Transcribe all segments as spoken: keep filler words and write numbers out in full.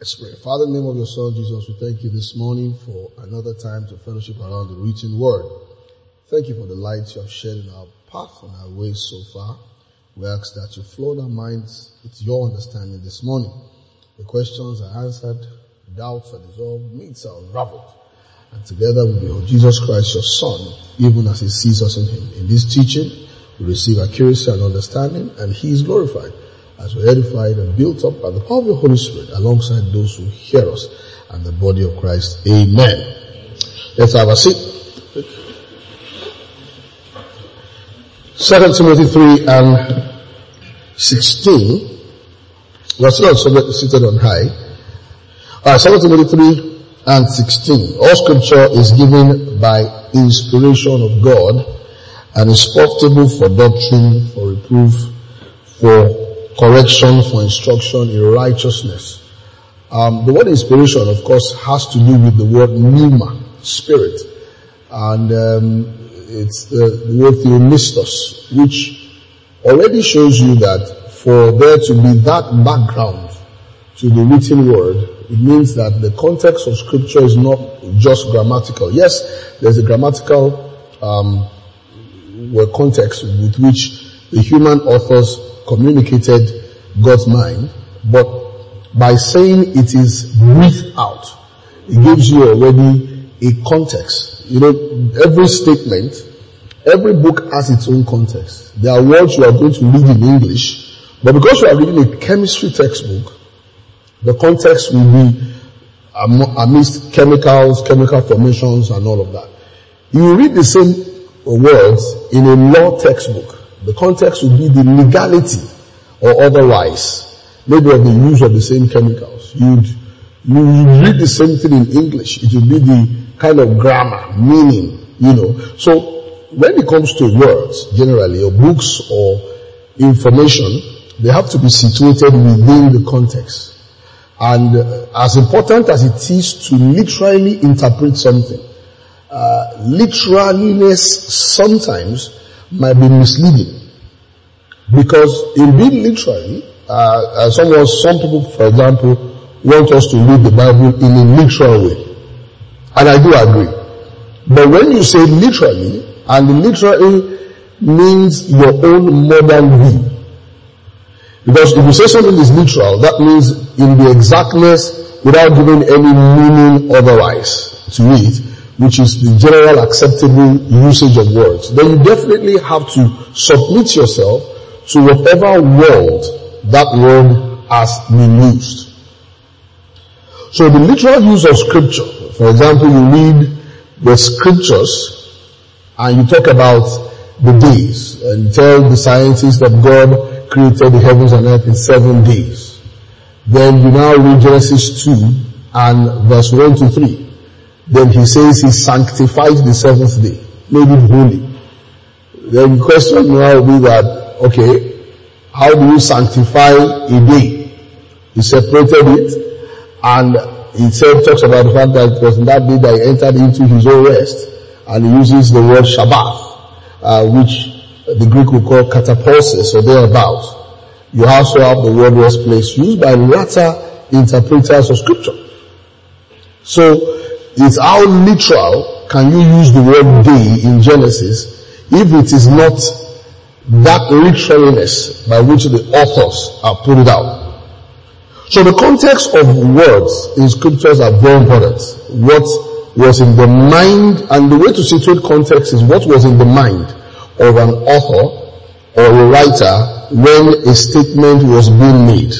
Let's pray. Father, in the name of your Son, Jesus, we thank you this morning for another time to fellowship around the written word. Thank you for the light you have shed in our path and our ways so far. We ask that you flood our minds with your understanding this morning. The questions are answered, doubts are dissolved, myths are unraveled. And together we behold Jesus Christ, your Son, even as he sees us in him. In this teaching, we receive accuracy and understanding, and he is glorified as we're edified and built up by the power of the Holy Spirit alongside those who hear us and the body of Christ. Amen. Let's have a seat. Second Timothy three and sixteen. We're still on subject seated on high. Alright, Second Timothy three and sixteen. All scripture is given by inspiration of God and is profitable for doctrine, for reproof, for correction, for instruction in righteousness. Um, the word inspiration, of course, has to do with the word pneuma, spirit. And um, it's the, the word theomistos, which already shows you that for there to be that background to the written word, it means that the context of scripture is not just grammatical. Yes, there's a grammatical um, word context with which the human authors communicated God's mind, but by saying it is breathed out, it gives you already a context. You know, every statement, every book has its own context. There are words you are going to read in English, but because you are reading a chemistry textbook, the context will be amidst chemicals, chemical formations and all of that. You read the same words in a law textbook. The context will be the legality or otherwise, maybe of the use of the same chemicals. You'd, you read the same thing in English. It will be the kind of grammar, meaning, you know. So when it comes to words, generally, or books or information, they have to be situated within the context. And uh, as important as it is to literally interpret something, uh, literalness sometimes might be misleading. Because in being literally, uh, someone, some people, for example, want us to read the Bible in a literal way. And I do agree. But when you say literally, and literally means your own modern view. Because if you say something is literal, that means in the exactness without giving any meaning otherwise to it, which is the general acceptable usage of words, then you definitely have to submit yourself to whatever world that word has been used. So the literal use of scripture, for example, you read the scriptures and you talk about the days and you tell the scientists that God created the heavens and earth in seven days. Then you now read Genesis two and verse one to three. Then he says he sanctified the seventh day, made it holy. Then the question now will be that, okay, how do you sanctify a day? He separated it, and he said, talks about the fact that it was in that day that he entered into his own rest, and he uses the word Shabbat, uh, which the Greek would call katapausis or thereabout. You also have the word rest place used by latter interpreters of scripture. So, it's how literal can you use the word day in Genesis if it is not that literalness by which the authors have put it out. So the context of words in scriptures are very important. What was in the mind, and the way to situate context is what was in the mind of an author or a writer when a statement was being made.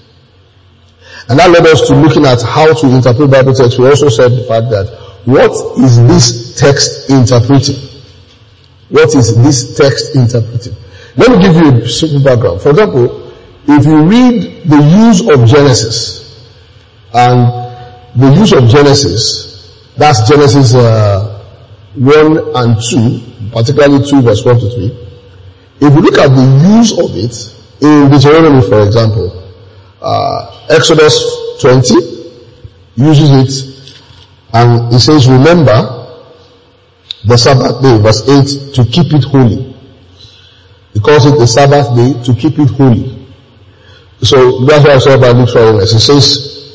And that led us to looking at how to interpret Bible text. We also said the fact that what is this text interpreting? What is this text interpreting? Let me give you a simple background. For example, if you read the use of Genesis, and the use of Genesis, that's Genesis uh, one and two, particularly two verse one to three. If you look at the use of it in Deuteronomy, for example, uh, Exodus twenty uses it, and it says, remember the Sabbath day, verse eight, to keep it holy. He calls it the Sabbath day to keep it holy. So that's why I said about literalness. It says,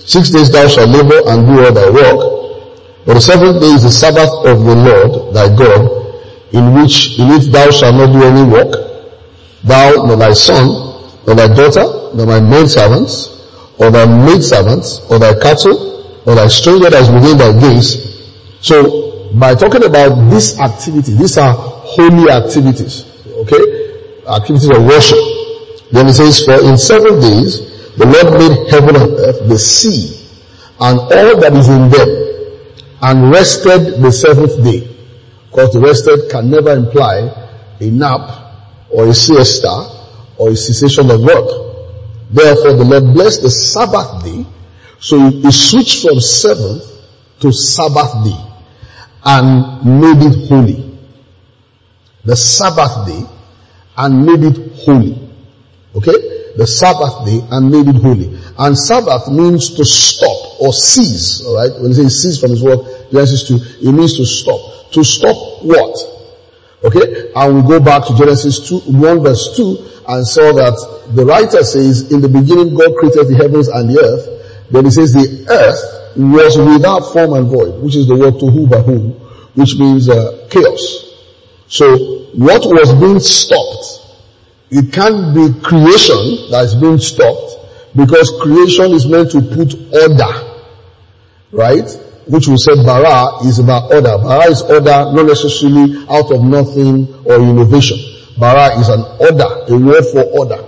Six days thou shalt labor and do all thy work, but the seventh day is the Sabbath of the Lord thy God, in which in it thou shalt not do any work, thou, nor thy son, nor thy daughter, nor thy maidservants, or thy maidservants, or thy cattle, or thy stranger that is within thy gates. So, by talking about this activity, these are holy activities, okay? Activities of worship. Then it says, for in seven days, the Lord made heaven and earth, the sea, and all that is in them, and rested the seventh day. Because the rested can never imply a nap, or a siesta, or a cessation of work. Therefore, the Lord blessed the Sabbath day, so he switched from seventh to Sabbath day, and made it holy. The Sabbath day, and made it holy. Okay? The Sabbath day, and made it holy. And Sabbath means to stop, or cease, alright? When it says cease from his word, Genesis two, it means to stop. To stop what? Okay? And we go back to Genesis two, one verse two, and saw that the writer says, in the beginning God created the heavens and the earth. Then he says the earth was without form and void, which is the word tohu bahu, which means uh, chaos. So what was being stopped? It can't be creation that is being stopped, because creation is meant to put order, right? Which we said bara is about order. Bara is order, not necessarily out of nothing or innovation. Bara is an order, a word for order.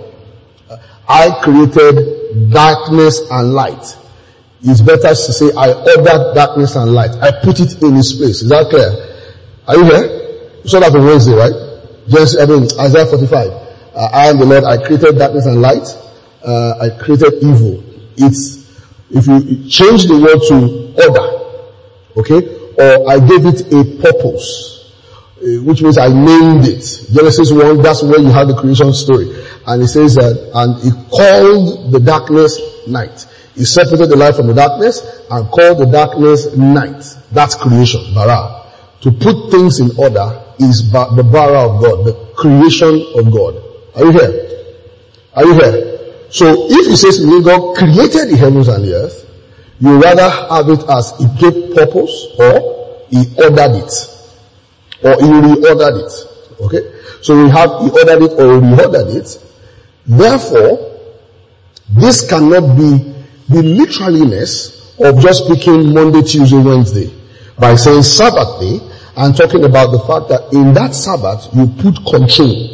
I created darkness and light. It's better to say I ordered darkness and light. I put it in its place. Is that clear? Are you here? You saw that on Wednesday, right? Just, I mean, Isaiah forty-five. Uh, I am the Lord, I created darkness and light. Uh, I created evil. It's, if you change the word to order, okay, or I gave it a purpose, uh, which means I named it. Genesis one, that's where you have the creation story. And it says that, and he called the darkness night. He separated the light from the darkness and called the darkness night. That's creation, bara. To put things in order is ba- the bara of God, the creation of God. Are you here? Are you here? So if it says God created the heavens and the earth, you rather have it as he gave purpose, or he ordered it, or he reordered it. Okay? So we have he ordered it or he reordered it. Therefore, this cannot be the literalness of just picking Monday, Tuesday, Wednesday by saying Sabbath day and talking about the fact that in that Sabbath you put control.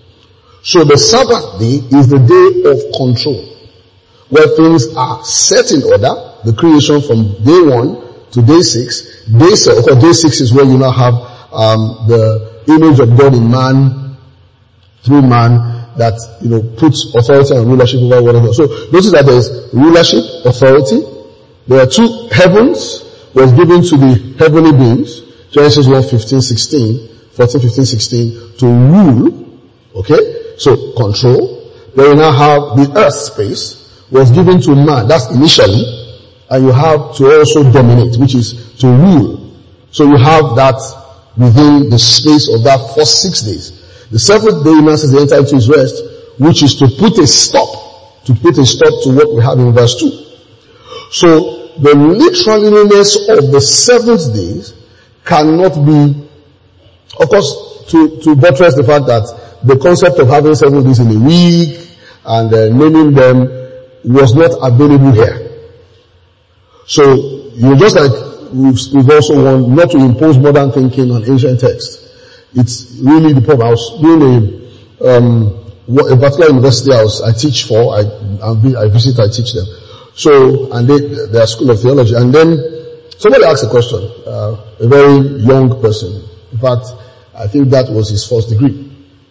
So the Sabbath day is the day of control, where things are set in order, the creation from day one to day six. Day seven, or day six is where you now have um, the image of God in man, through man, that, you know, puts authority and rulership over one another. So notice that there is rulership, authority. There are two heavens was given to the heavenly beings, Genesis one, fifteen, sixteen, fourteen, fifteen, sixteen, to rule, okay? So, control. Then you now have the earth space was given to man. That's initially. And you have to also dominate, which is to rule. So you have that within the space of that first six days. The seventh day now says the enter into his rest, which is to put a stop, to put a stop to what we have in verse two. So, the literalness of the seventh days cannot be, of course, to, to buttress the fact that the concept of having seven days in a week and uh, naming them was not available here. So, you just like we've, we've also want not to impose modern thinking on ancient texts. It's really the problem. I was doing a, um, a particular university I was, I teach for, I, I visit, I teach them. So, and they, they're school of theology. And then somebody asked a question, uh, a very young person. In fact, I think that was his first degree.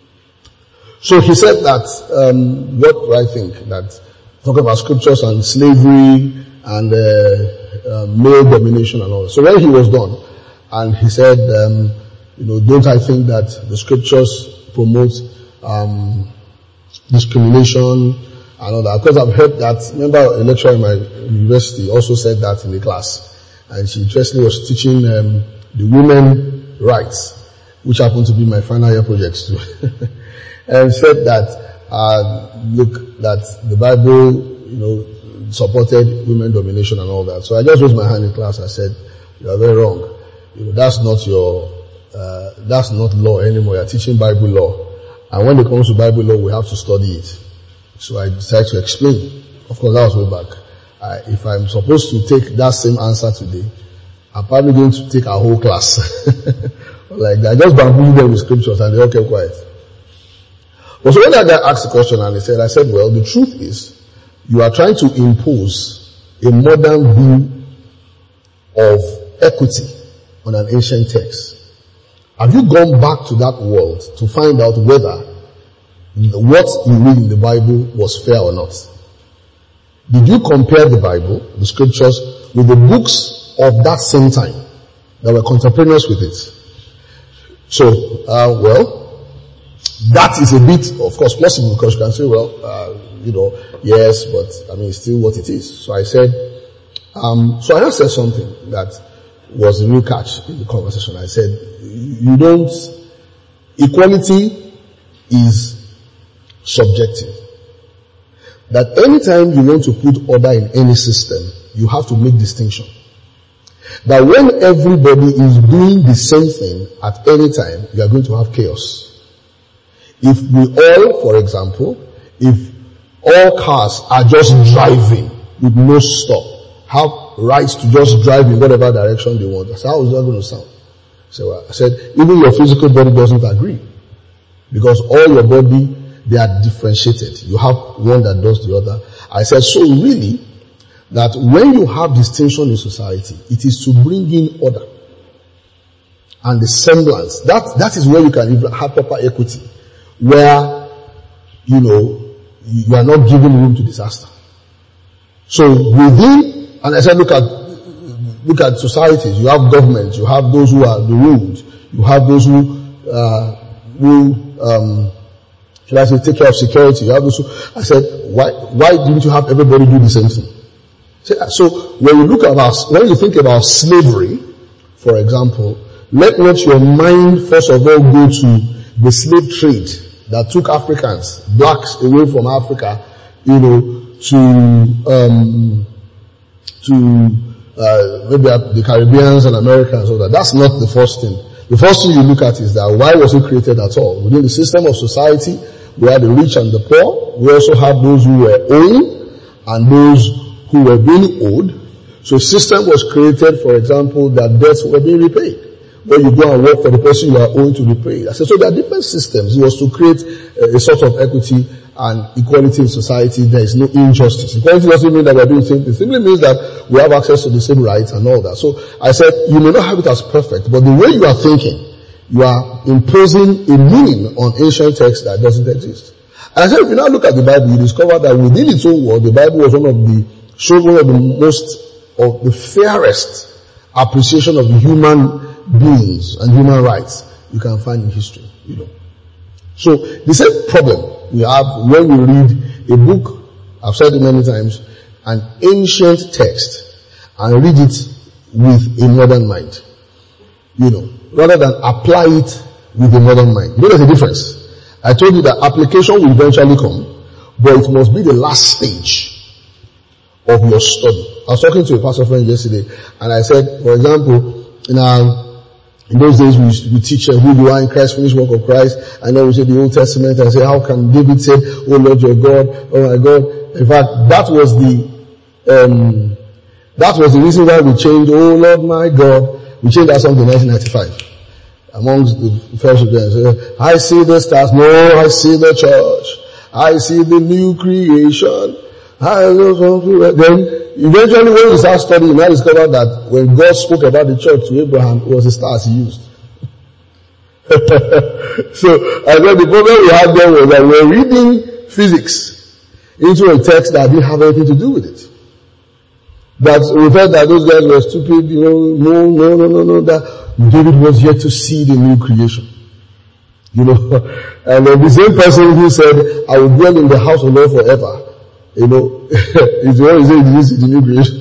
So he said that, um, what do I think? That talking about scriptures and slavery and uh, uh, male domination and all. So when he was done, and he said, um, you know, don't I think that the scriptures promote um, discrimination and all that? Because I've heard that. Remember, a lecturer in my university also said that in the class, and she interestingly was teaching um, the women rights, which happened to be my final year projects too. And said that, uh, look, that the Bible, you know, supported women domination and all that. So I just raised my hand in class. I said, you are very wrong. You know, that's not your, uh, that's not law anymore. You're teaching Bible law. And when it comes to Bible law, we have to study it. So I decided to explain. Of course, that was way back. I, if I'm supposed to take that same answer today, I'm probably going to take a whole class. Like that. I just bamboozled them with scriptures and they all kept quiet. But so when that guy asked the question and he said, I said, well, the truth is, you are trying to impose a modern view of equity on an ancient text. Have you gone back to that world to find out whether what you read in the Bible was fair or not? Did you compare the Bible, the scriptures, with the books of that same time that were contemporaneous with it? So, uh, well, that is a bit, of course, possible because you can say, well, uh, you know, yes, but I mean, it's still what it is. So I said, um, so I just said something that was the real catch in the conversation. I said, you don't, equality is subjective. That anytime you want to put order in any system, you have to make distinction. That when everybody is doing the same thing at any time, you are going to have chaos. If we all, for example, if all cars are just driving with no stop, have rights to just drive in whatever direction they want, I said, how is that going to sound? So I said, even your physical body doesn't agree. Because all your body, they are differentiated. You have one that does the other. I said, so really, that when you have distinction in society, it is to bring in order and the semblance. That, that is where you can have proper equity. Where, you know, you are not giving room to disaster. So within, and I said, look at, look at societies. You have governments. You have those who are the ruled. You have those who, uh, who, um, should I say, take care of security. You have those who, I said, why, why didn't you have everybody do the same thing? So when you look about, when you think about slavery, for example, let not your mind first of all go to the slave trade that took Africans, blacks away from Africa, you know, to, um, to, uh, maybe the Caribbeans and Americans or that. That's not the first thing. The first thing you look at is that why was it created at all? Within the system of society, we had the rich and the poor. We also have those who were owing and those who were being owed. So a system was created, for example, that debts were being repaid. Where you go and work for the person you are owing to repay. I said, so there are different systems. It was to create a, a sort of equity and equality in society. There is no injustice. Equality doesn't mean that we are doing the same thing. It simply means that we have access to the same rights and all that. So I said, you may not have it as perfect, but the way you are thinking, you are imposing a meaning on ancient text that doesn't exist. And I said, if you now look at the Bible, you discover that within its own world, the Bible was one of the, showed one of the most, of the fairest appreciation of human beings and human rights you can find in history, you know. So the same problem we have when we read a book, I've said it many times, an ancient text, and read it with a modern mind, you know, rather than apply it with a modern mind. You know there's a difference. I told you that application will eventually come, but it must be the last stage of your study. I was talking to a pastor friend yesterday, and I said, for example, in our In those days we, we teach uh, who you are in Christ, finished work of Christ, and then we say the Old Testament and say, how can David say, oh Lord your God, oh my God. In fact, that was the, um, that was the reason why we changed, oh Lord my God. We changed that song in nineteen ninety-five. Amongst the fellowship there, so, I see the stars, no, I see the church. I see the new creation. I then, eventually when you start studying, you might discover that when God spoke about the church to Abraham, it was the stars he used. So, I said the problem we had then was that we were reading physics into a text that didn't have anything to do with it. That we felt that those guys were stupid, you know, no, no, no, no, no, that David was yet to see the new creation. You know, and then the same person who said, I will dwell in the house of the Lord forever. You know, it's the one who said, did you see the new creation?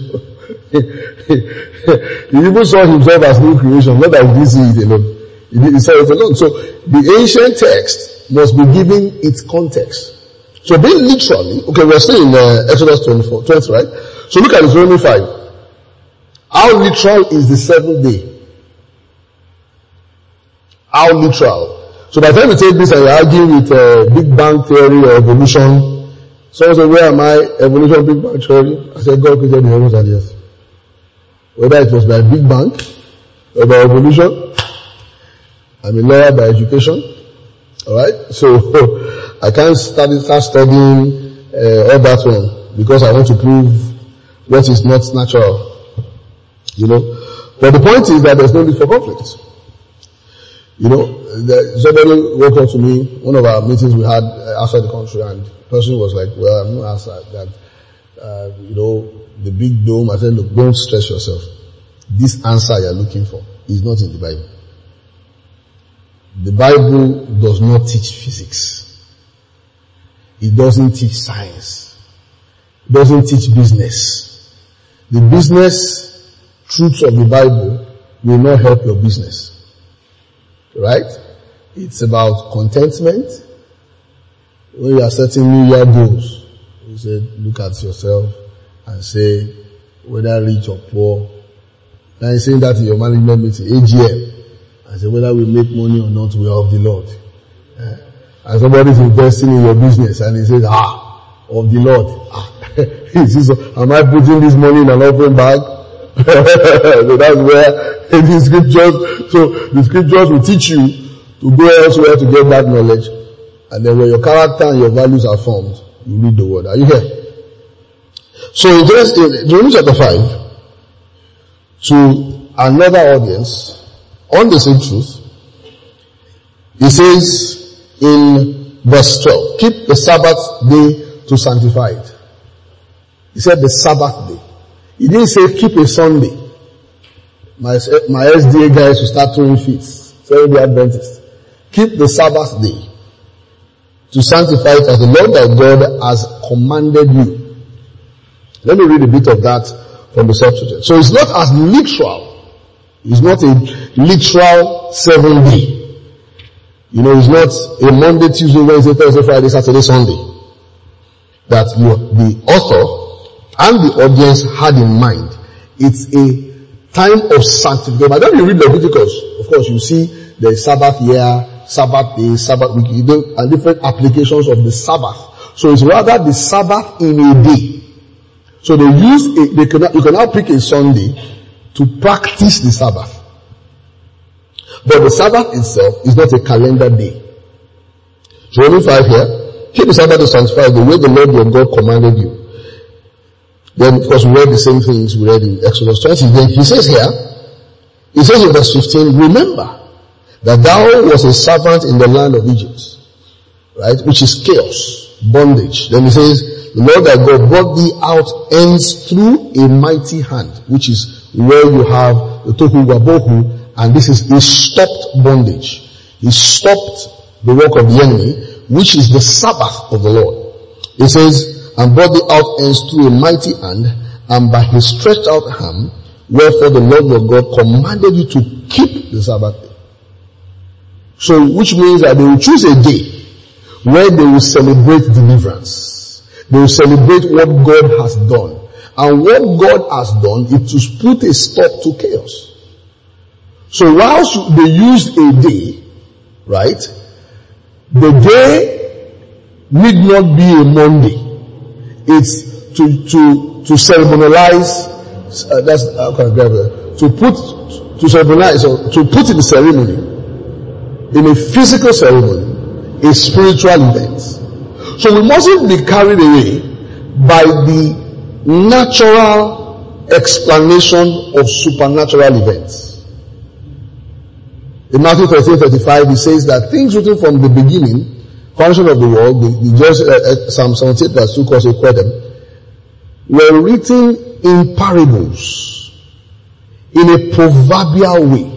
He even saw himself as new creation, not that he didn't see it alone. He, he saw it alone. So the ancient text must be given its context. So being literally, okay, we're still in uh, Exodus twenty-four, twenty, right? So look at Deuteronomy five. How literal is the seventh day? How literal? So by the time you take this and you're arguing with uh, Big Bang theory or evolution, someone said, where am I? Evolution, Big Bang theory? I said, God created the heavens and the earth. Whether it was by Big Bang or by evolution, I'm a lawyer by education. Alright? So I can't start, start studying uh, all that one because I want to prove what is not natural. You know? But the point is that there's no need for conflict. You know, the, somebody walked up to me, one of our meetings we had uh, outside the country, and the person was like, well, I'm not outside that, uh, you know, the big dome. I said, look, don't stress yourself. This answer you're looking for is not in the Bible. The Bible does not teach physics. It doesn't teach science. It doesn't teach business. The business truths of the Bible will not help your business. Right? It's about contentment. When you are setting New Year goals, you say, look at yourself and say, whether rich or poor. Now you're saying that in your management meeting, A G M. And say, whether we make money or not, we are of the Lord. Eh? And somebody is investing in your business and he says, ah, of the Lord. Ah. He says, am I putting this money in an open bag? So that's where the scriptures, so the scriptures will teach you to go elsewhere to get that knowledge. And then when your character and your values are formed, you read the word. Are you here? So in Deuteronomy chapter five, to another audience, on the same truth, he says in verse twelve, keep the Sabbath day to sanctify it. He said the Sabbath day. He didn't say keep a Sunday. My, my S D A guys will start throwing feats. Tell the Adventists. Keep the Sabbath day to sanctify it as the Lord thy God has commanded you. Let me read a bit of that from the Septuagint. So it's not as literal. It's not a literal seven day. You know, it's not a Monday, Tuesday, Wednesday, Thursday, Friday, Saturday, Sunday. That you, the author and the audience had in mind. It's a time of sanctification. By the time you read Leviticus, of course, you see the Sabbath year, Sabbath day, Sabbath week, you know, and different applications of the Sabbath. So it's rather the Sabbath in a day. So they use a, they can, you can now pick a Sunday to practice the Sabbath. But the Sabbath itself is not a calendar day. Deuteronomy five here, keep the Sabbath to sanctify the way the Lord your God commanded you. Then, of course, we read the same things we read in Exodus twenty. Then he says here, he says in verse fifteen, remember that thou was a servant in the land of Egypt, right? Which is chaos, bondage. Then he says, the Lord thy God brought thee out ends through a mighty hand, which is where you have the tohu wabohu, and this is a stopped bondage. He stopped the work of the enemy, which is the Sabbath of the Lord. He says, and brought thee out ends through a mighty hand, and by his stretched out hand, wherefore the Lord your God commanded you to keep the Sabbath day. So, which means that they will choose a day where they will celebrate deliverance. They will celebrate what God has done. And what God has done is to put a stop to chaos. So whilst they used a day, right, the day need not be a Monday. It's to, to, to ceremonialize, uh, that's, uh, to put, to ceremonialize, or to put in the ceremony, in a physical ceremony, a spiritual event. So we mustn't be carried away by the natural explanation of supernatural events. In Matthew thirteen thirty-five, he says that things written from the beginning, foundation of the world, the, the just, uh, uh, Psalm seventy-eight verse two calls it them, were written in parables, in a proverbial way,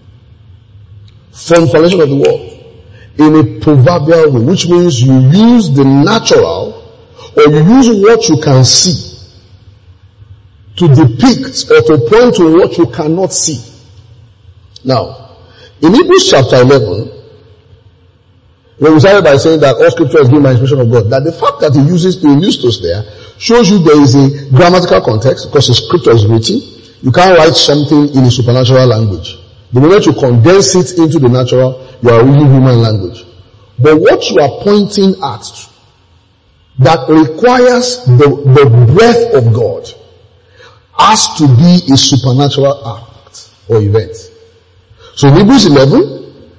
from foundation of the world, in a proverbial way, which means you use the natural, or you use what you can see, to depict or to point to what you cannot see. Now, in Hebrews chapter eleven, When we started by saying that all scripture is given by inspiration of God, that the fact that he uses theonistos there shows you there is a grammatical context, because the scripture is written. You can't write something in a supernatural language. The moment you condense it into the natural, you are reading human language. But what you are pointing at that requires the, the breath of God has to be a supernatural act or event. So in Hebrews eleven,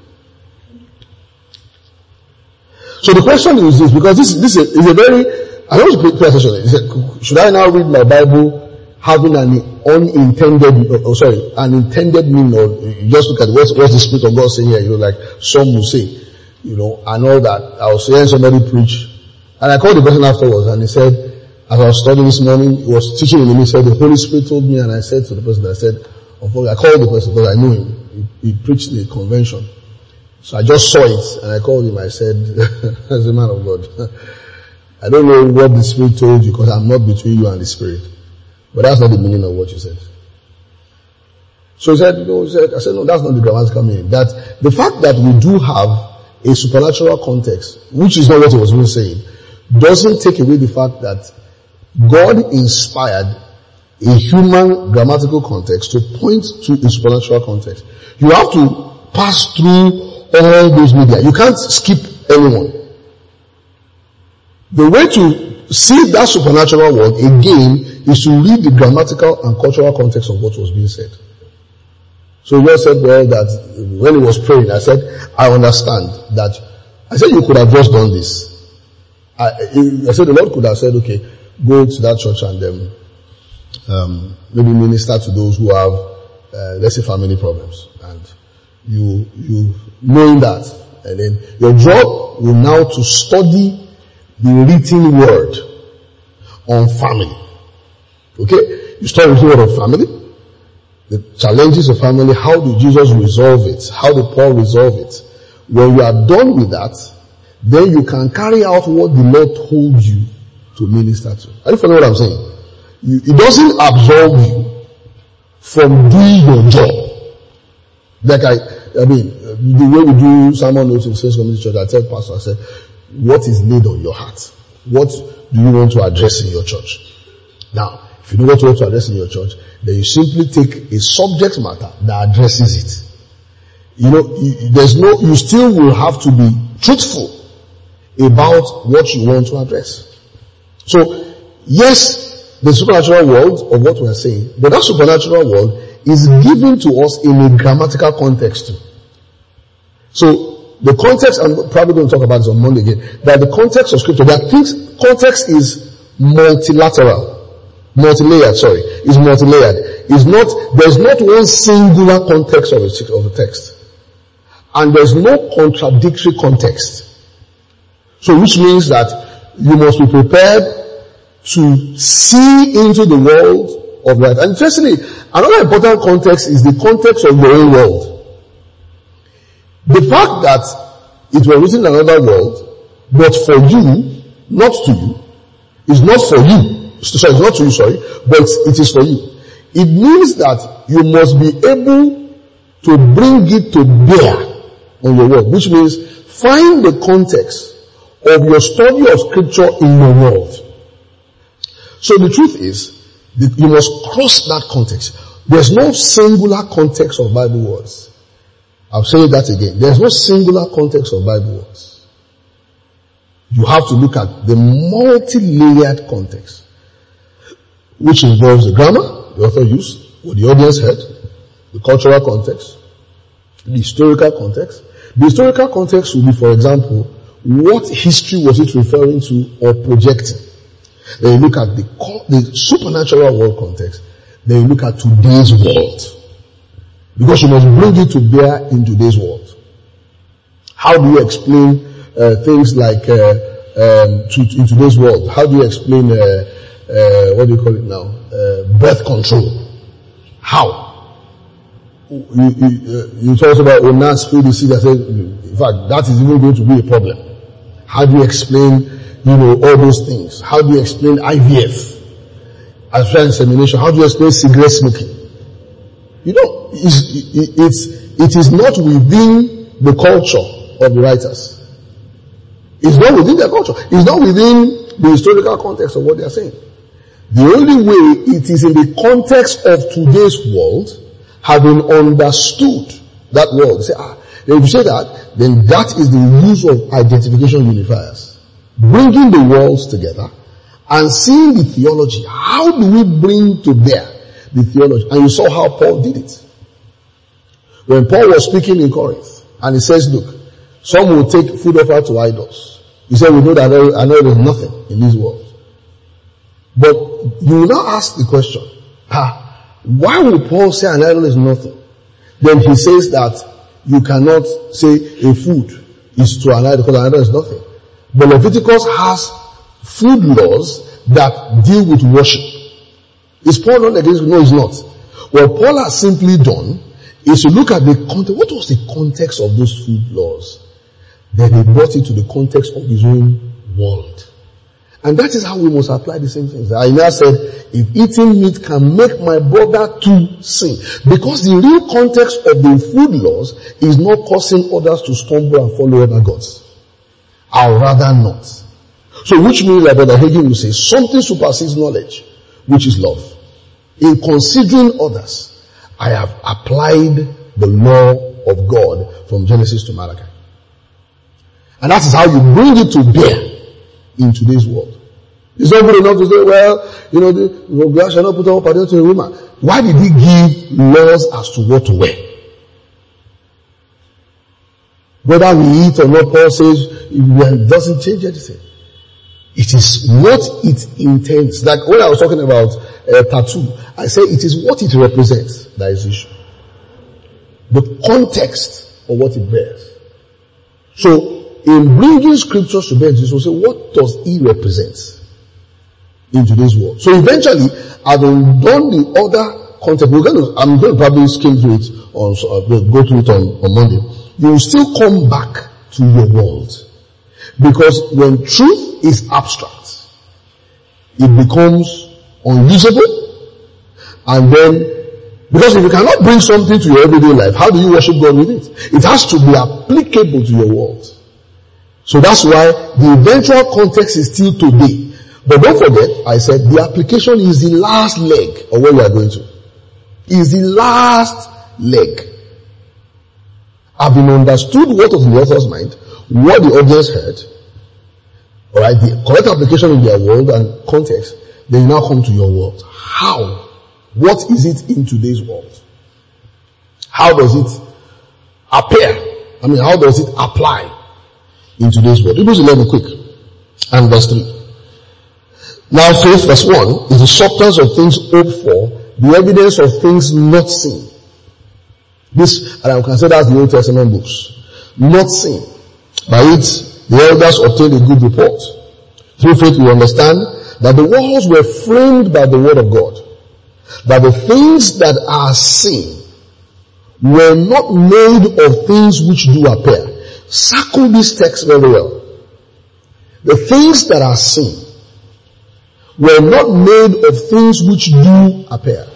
so the question is this, because this, this is a, is a very, I want to pay attention. He said, should I now read my Bible having an unintended, oh, sorry, an intended meaning, or you just look at what, what the Spirit of God saying here, you know, like some will say, you know, and all that. I was hearing somebody preach, and I called the person afterwards, and he said, as I was studying this morning, he was teaching in me, he said, the Holy Spirit told me, and I said to the person, I said, I called the person because I knew him. He, he preached the convention. So I just saw it, and I called him, I said, as a man of God, I don't know what the Spirit told you, because I'm not between you and the Spirit. But that's not the meaning of what you said. So he said, you know, he said, I said, no, that's not the grammatical meaning. That the fact that we do have a supernatural context, which is not what he was even saying, doesn't take away the fact that God inspired a human grammatical context to point to a supernatural context. You have to pass through all those media. You can't skip anyone. The way to see that supernatural word again is to read the grammatical and cultural context of what was being said. So you said, well, that when he was praying, I said, I understand that. I said, you could have just done this. I, I said, the Lord could have said, okay, go to that church and um, um, maybe minister to those who have, uh, let's say, family problems. And you, you knowing that, and then your job will now to study the written word on family. Okay? You study the word of family, the challenges of family, how did Jesus resolve it? How did Paul resolve it? When you are done with that, then you can carry out what the Lord told you to minister to. Are you following what I'm saying? You, it doesn't absolve you from doing your job. Like I, I mean, the way we do sermon notes in Saints Community Church, I tell pastor, I said, what is laid on your heart? What do you want to address in your church? Now, if you know what you want to address in your church, then you simply take a subject matter that addresses it. You know, you, there's no, you still will have to be truthful about what you want to address. So, yes, the supernatural world of what we are saying, but that supernatural world is given to us in a grammatical context too. So, the context, I'm probably going to talk about this on Monday again, that the context of scripture, that things, context is multilateral. Multi-layered, sorry, is multi-layered. Is not, there's not one singular context of a, of a text. And there's no contradictory context. So which means that you must be prepared to see into the world of life. And interestingly, another important context is the context of your own world. The fact that it was written in another world, but for you, not to you, is not for you. Sorry, it's not to you, sorry, but it is for you. It means that you must be able to bring it to bear on your world, which means find the context of your study of scripture in your world. So the truth is that you must cross that context. There's no singular context of Bible words. I'll say that again. There's no singular context of Bible words. You have to look at the multi-layered context, which involves the grammar the author used, what the audience heard, the cultural context, the historical context. The historical context will be, for example, what history was it referring to or projecting? Then you look at the, the supernatural world context. Then you look at today's world. Because you must bring it to bear in today's world. How do you explain uh, things like uh, um, to, in today's world? How do you explain uh, Uh, what do you call it now? Uh, birth control. How? You, you, uh, you talk about Onas spill the seed. I said, in fact, that is even going to be a problem. How do you explain, you know, all those things? How do you explain I V F? Artificial insemination. How do you explain cigarette smoking? You know, it's, it, it's, it is not within the culture of the writers. It's not within their culture. It's not within the historical context of what they are saying. The only way it is in the context of today's world, having understood that world. Say, ah, if you say that, then that is the use of identification unifiers. Bringing the worlds together and seeing the theology. How do we bring to bear the theology? And you saw how Paul did it. When Paul was speaking in Corinth, and he says, look, some will take food offered to idols. He said, we know that I know there is nothing in this world. But you will now ask the question, ah, why would Paul say an idol is nothing? Then he says that you cannot say a food is to an idol because an idol is nothing. But Leviticus has food laws that deal with worship. Is Paul not against? No, he's not. What Paul has simply done is to look at the context. What was the context of those food laws? Then he brought it to the context of his own world. And that is how we must apply the same things. Isaiah said, if eating meat can make my brother to sin. Because the real context of the food laws is not causing others to stumble and follow other gods. I'd rather not. So which means, like Brother Hagin will say, something supersedes knowledge, which is love. In considering others, I have applied the law of God from Genesis to Malachi. And that is how you bring it to bear in today's world. It's not good enough to say, well, you know, the grass shall not put on pardon to a woman. Why did he give laws as to what to wear? Whether we eat or not, Paul says, it doesn't change anything. It is what it intends. Like when I was talking about a tattoo, I said it is what it represents that is the issue. The context of what it bears. So, in bringing scriptures to bear, Jesus will say, what does he represent in today's world? So eventually, having done the other context, we're going to, I'm going to probably skim through it on, uh, go through it on, on Monday. You will still come back to your world. Because when truth is abstract, it becomes unusable, and then, because if you cannot bring something to your everyday life, how do you worship God with it? It has to be applicable to your world. So that's why the eventual context is still today. But don't forget, I said the application is the last leg of where we are going to. Is the last leg. Having understood what was in the author's mind, what the audience heard, alright, the correct application in their world and context, then you now come to your world. How? What is it in today's world? How does it appear? I mean, how does it apply in today's world? Hebrews eleven, quick. And verse three. Now faith, verse one, is the substance of things hoped for, the evidence of things not seen. This, and I can say that's the Old Testament books. Not seen. By it, the elders obtained a good report. Through faith we understand that the worlds were framed by the word of God. That the things that are seen were not made of things which do appear. Circle this text very well. The things that are seen were not made of things which do appear.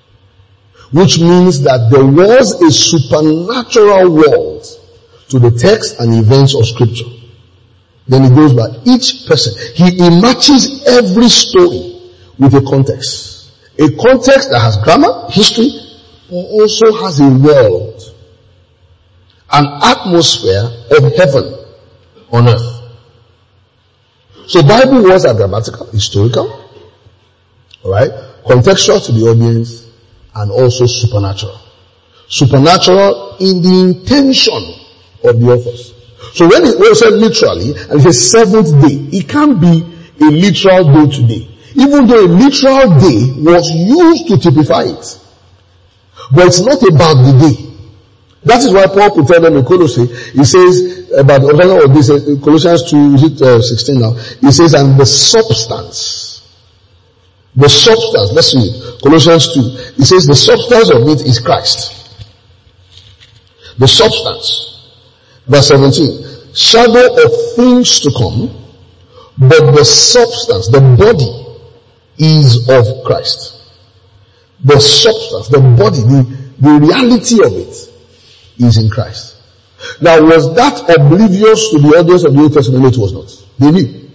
Which means that there was a supernatural world to the text and events of scripture. Then it goes by each person. He, he matches every story with a context. A context that has grammar, history, but also has a world. An atmosphere of heaven on earth. So Bible words are grammatical, historical, alright, contextual to the audience, and also supernatural. Supernatural in the intention of the authors. So when it was said literally, and it's a seventh day, it can't be a literal day today. Even though a literal day was used to typify it. But it's not about the day. That is why Paul could tell them in Colossae, he says about of this, uh, Colossians two, is it uh, sixteen now? He says, and the substance, the substance, let's read Colossians two. He says the substance of it is Christ. The substance, verse seventeen, shadow of things to come, but the substance, the body, is of Christ. The substance, the body, the, the reality of it is in Christ. Now, was that oblivious to the audience of the Old Testament? No, it was not. They knew.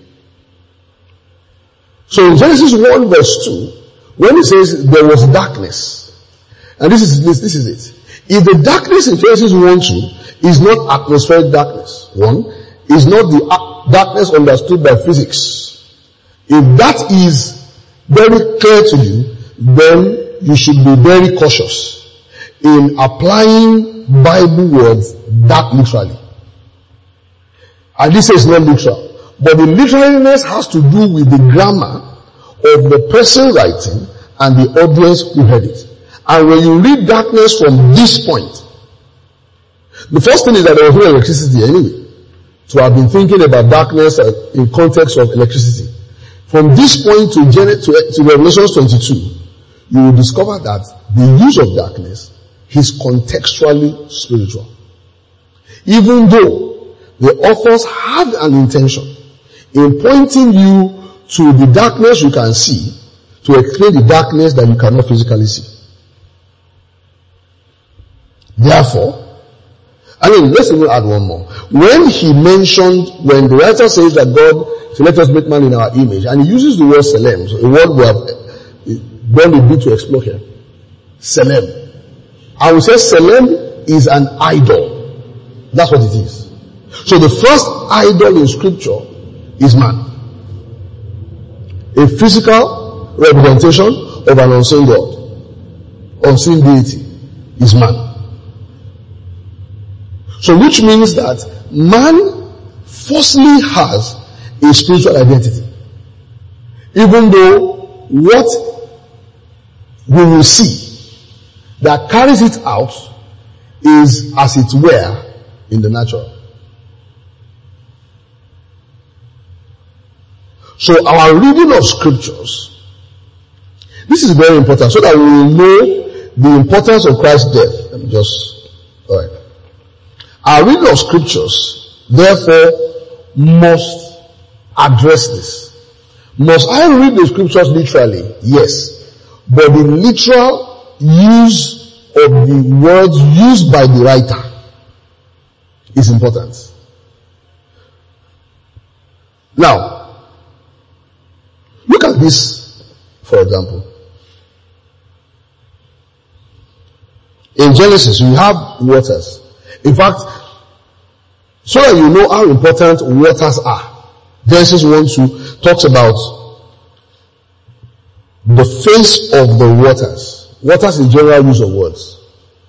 So in Genesis one verse two, when it says there was darkness, and this is this, this is it. If the darkness in Genesis one two is not atmospheric darkness, one, is not the darkness understood by physics. If that is very clear to you, then you should be very cautious in applying Bible words that literally. And this is not literal. But the literalness has to do with the grammar of the person writing and the audience who heard it. And when you read darkness from this point, the first thing is that there was no electricity anyway. So I've been thinking about darkness in context of electricity. From this point to, to, to Revelation twenty-two, you will discover that the use of darkness is contextually spiritual. Even though the authors had an intention in pointing you to the darkness you can see to explain the darkness that you cannot physically see. Therefore, I mean, let's even add one more. When he mentioned, when the writer says that God, so let us make man in our image, and he uses the word Selem, so a word we have gone a bit to explore here. Selem. I would say Selem is an idol. That's what it is. So the first idol in scripture is man. A physical representation of an unseen God, unseen deity, is man. So which means that man firstly has a spiritual identity. Even though what we will see that carries it out is as it were in the natural. So our reading of scriptures, this is very important so that we will know the importance of Christ's death. Let me just, alright. Our reading of scriptures, therefore, must address this. Must I read the scriptures literally? Yes. But the literal use of the words used by the writer is important. Now, look at this, for example. In Genesis, you have waters. In fact, so that you know how important waters are, Genesis one two talks about the face of the waters. Waters is general use of words.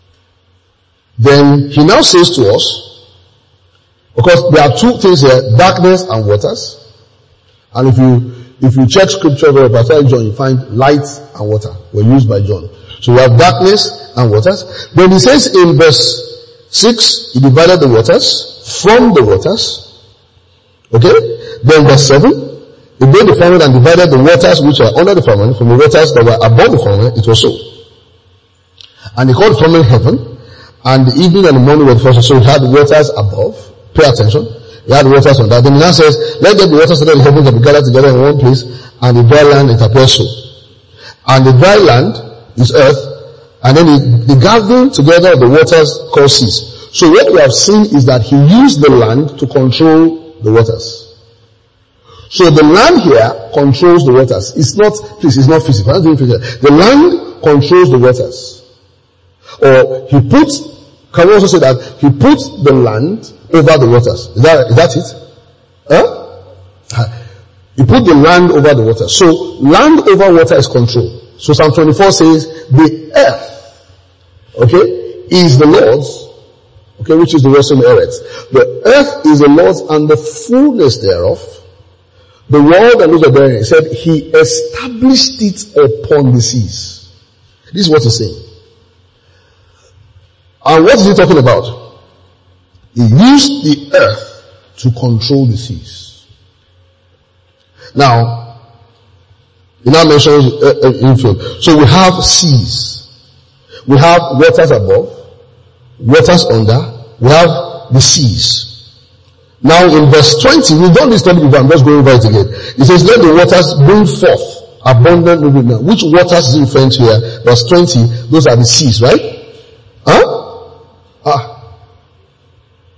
Then he now says to us, because there are two things here, darkness and waters. And if you if you check scripture very particularly John, you find light and water were used by John. So we have darkness and waters. Then he says in verse six, he divided the waters from the waters. Okay? Then verse seven, he made the firmament and divided the waters which are under the firmament from the waters that were above the firmament. It was so. And he called the firmament heaven, and the evening and the morning were the first. So he had waters above. Pay attention. He had waters on that. Then he now says, let there be waters under the heavens that be gathered together in one place, and the dry land it appears so. And the dry land is earth, and then the, the gathering together of the waters called seas. So what we have seen is that he used the land to control the waters. So the land here controls the waters. It's not, please, it's not physical. I'm not doing physical. The land controls the waters. Or he put, can we also say that he put the land over the waters? Is that, is that it? Huh? He put the land over the water. So land over water is control. So Psalm twenty-four says, the earth, okay, is the Lord's, okay, which is the word from earth. The earth is the Lord's and the fullness thereof. The world and those are therein. He said, he established it upon the seas. This is what he's saying. And what is he talking about? He used the earth to control the seas. Now, he now mentions uh, uh, infield. So we have seas. We have waters above, waters under, we have the seas. Now in verse twenty, we've done this study before, I'm just going over it again. It says, let the waters bring forth abundant movement. Which waters is referring to here? Verse twenty, those are the seas, right? Huh? Ah.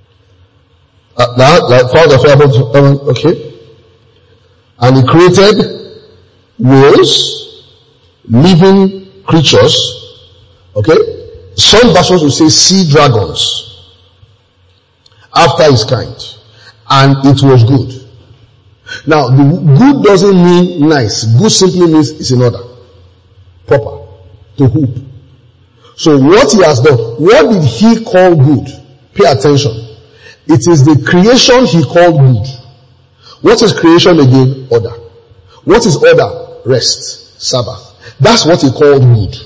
now, like fire the fire, okay. And he created whales, living creatures, okay. Some versions will say sea dragons, after his kind. And it was good. Now, the good doesn't mean nice. Good simply means it's in order. Proper. To hoop. So what he has done, what did he call good? Pay attention. It is the creation he called good. What is creation again? Order. What is order? Rest. Sabbath. That's what he called good.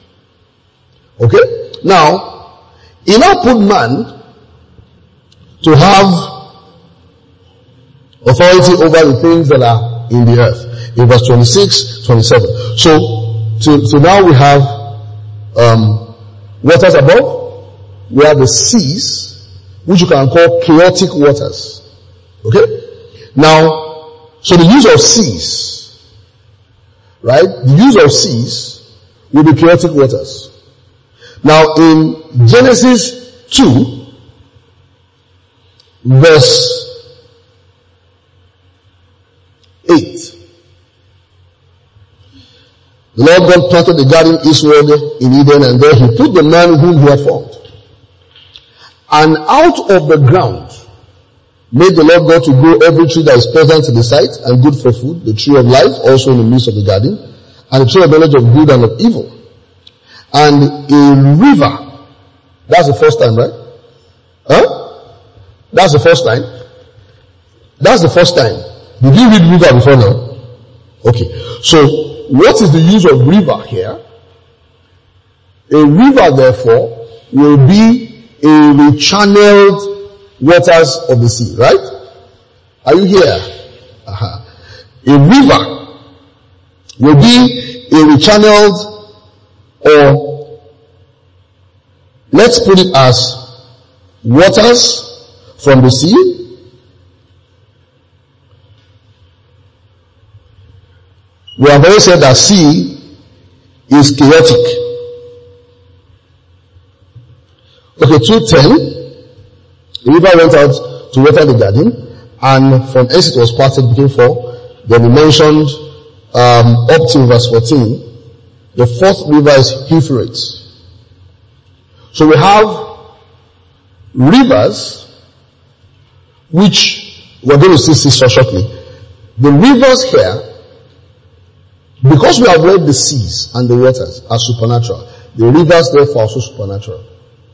Okay? Now, he now put man to have authority over the things that are in the earth. In verse twenty-six, twenty-seven. So, so, so now we have, um, waters above. We have the seas, which you can call chaotic waters. Okay? Now, so the use of seas, right? The use of seas will be chaotic waters. Now in Genesis two, verse eight. The Lord God planted the garden eastward in Eden, and there he put the man whom he had formed. And out of the ground made the Lord God to grow every tree that is pleasant to the sight and good for food, the tree of life also in the midst of the garden, and the tree of knowledge of good and of evil. And a river, that's the first time, right? Huh? That's the first time. That's the first time. Did you read river before now? Okay. So, what is the use of river here? A river, therefore, will be a rechanneled waters of the sea, right? Are you here? Uh-huh. A river will be a rechanneled, or let's put it as waters from the sea. We have already said that sea is chaotic. Okay, two ten. The river went out to water the garden, and from hence it was parted between four. Then we mentioned um, up to verse fourteen. The fourth river is Euphrates. So we have rivers, which we're going to see, see so shortly. The rivers here, because we have read the seas and the waters are supernatural, the rivers therefore are also supernatural.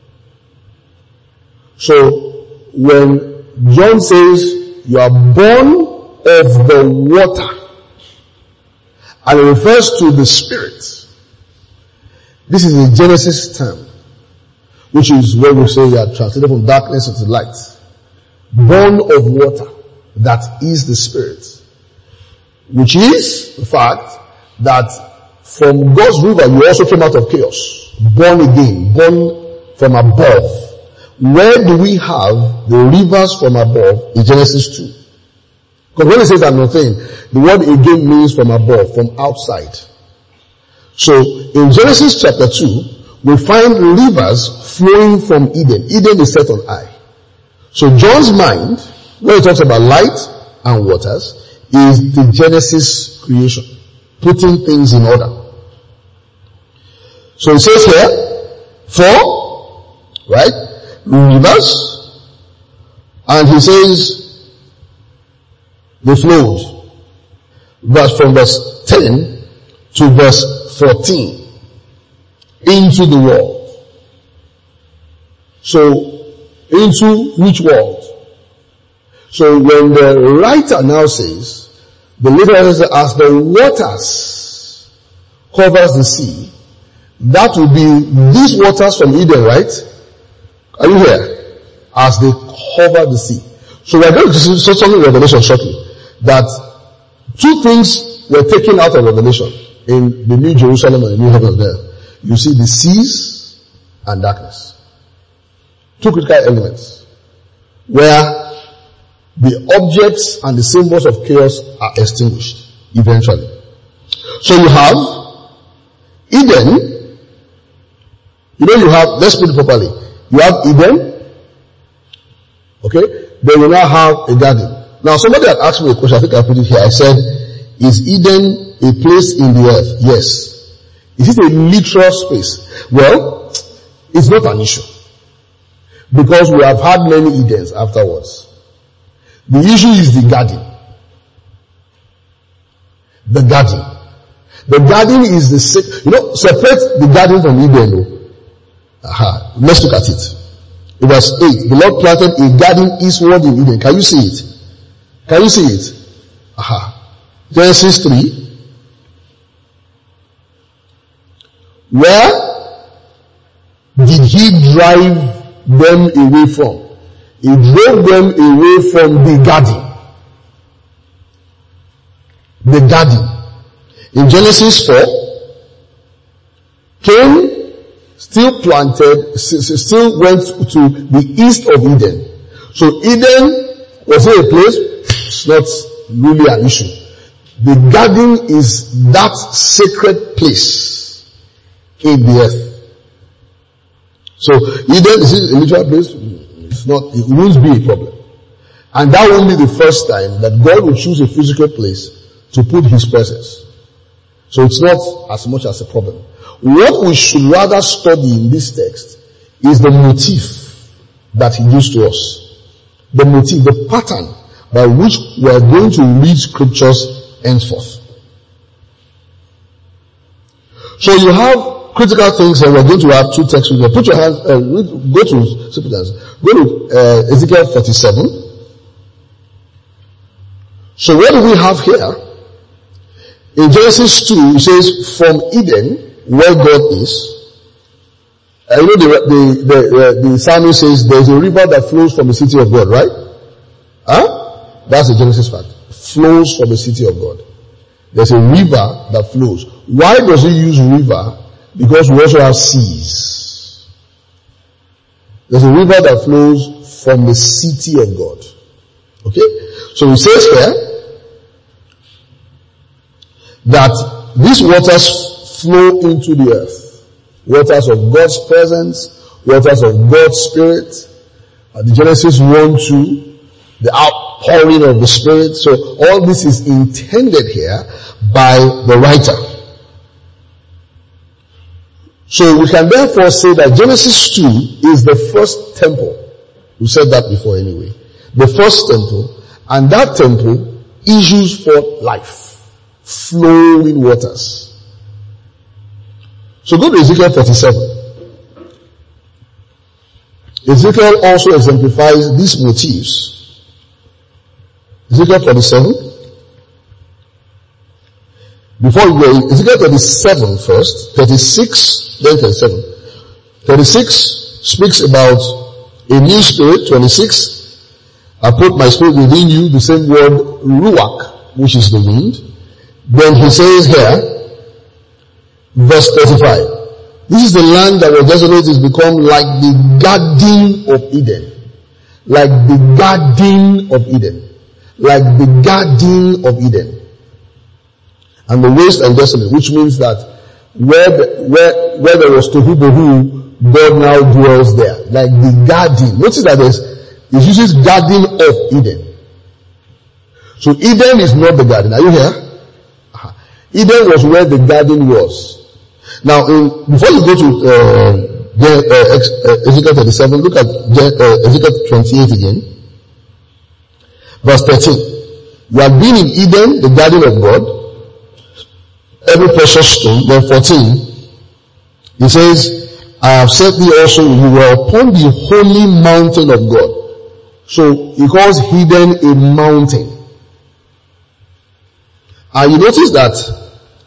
So, when John says, you are born of the water, and it refers to the Spirit, this is a Genesis term, which is where we say you are translated from darkness into light. Born of water, that is the Spirit. Which is the fact that from God's river you also came out of chaos. Born again, born from above. Where do we have the rivers from above in Genesis two? Because when it says anothein, the word again means from above, from outside. So in Genesis chapter two, we find rivers flowing from Eden. Eden is set on high. So John's mind, when he talks about light and waters, is the Genesis creation. Putting things in order. So it says here, four, right? Rivers. And he says, they flowed. Verse from verse ten to verse fourteen. Into the world. So, into which world? So when the writer now says, the literature says, as the waters covers the sea, that will be these waters from Eden, right? Are you here? As they cover the sea. So we're going to see something in Revelation shortly. That two things were taken out of Revelation in the New Jerusalem and the New Heaven there. You see the seas and darkness. Two critical elements. Where the objects and the symbols of chaos are extinguished eventually. So you have Eden. You know you have, let's put it properly. You have Eden. Okay? They will now have a garden. Now somebody had asked me a question, I think I put it here. I said, is Eden a place in the earth? Yes. Is it a literal space? Well, it's not an issue. Because we have had many Edens afterwards. The issue is the garden. The garden. The garden is the same. You know, separate the garden from Eden. Aha. Let's look at it. In verse eight, the Lord planted a garden eastward in Eden. Can you see it? Can you see it? Aha. Genesis three. Where did he drive them away from? He drove them away from the garden. The garden. In Genesis four, Cain still planted, still went to the east of Eden. So Eden was it a place? It's not really an issue. The garden is that sacred place in the earth. So Eden is a literal place. It's not, it won't be a problem. And that won't be the first time that God will choose a physical place to put his presence. So it's not as much as a problem. What we should rather study in this text is the motif that he used to us. The motif, the pattern by which we are going to read scriptures henceforth. So you have critical things, and we're going to have two texts. Put your hands, uh, go to, go to uh, Ezekiel forty-seven. So what do we have here? In Genesis two, it says, from Eden, where God is, uh, you know the, the, the, uh, the psalmist says, there's a river that flows from the city of God, right? Huh? That's the Genesis fact. Flows from the city of God. There's a river that flows. Why does he use river? Because we also have seas. There's a river that flows from the city of God. Okay? So it says here, that these waters flow into the earth. Waters of God's presence, waters of God's Spirit. Uh, the Genesis one, two, the outpouring of the Spirit. So all this is intended here by the writer. So we can therefore say that Genesis two is the first temple. We said that before anyway. The first temple, and that temple issues forth life. Flowing waters. So go to Ezekiel forty-seven. Ezekiel also exemplifies these motifs. Ezekiel forty-seven. Before we go, Ezekiel thirty-seven first, thirty-six, then thirty-seven. thirty-six speaks about a new spirit. twenty-six, I put my spirit within you, the same word, ruach, which is the wind. Then he says here, verse thirty-five, this is the land that was desolate is become like the garden of Eden. Like the garden of Eden. Like the garden of Eden. And the waste and desolate, which means that where the, where, where there was tohu bohu, God now dwells there. Like the garden. Notice that there's, it uses garden of Eden. So Eden is not the garden. Are you here? Eden was where the garden was. Now, in, before you go to uh, uh, uh, Ezekiel thirty-seven, look at uh, Ezekiel twenty-eight again. Verse thirteen. You have been in Eden, the garden of God, every precious stone. Then fourteen, he says, I have set thee also, you were upon the holy mountain of God. So, he calls Eden a mountain. And you notice that,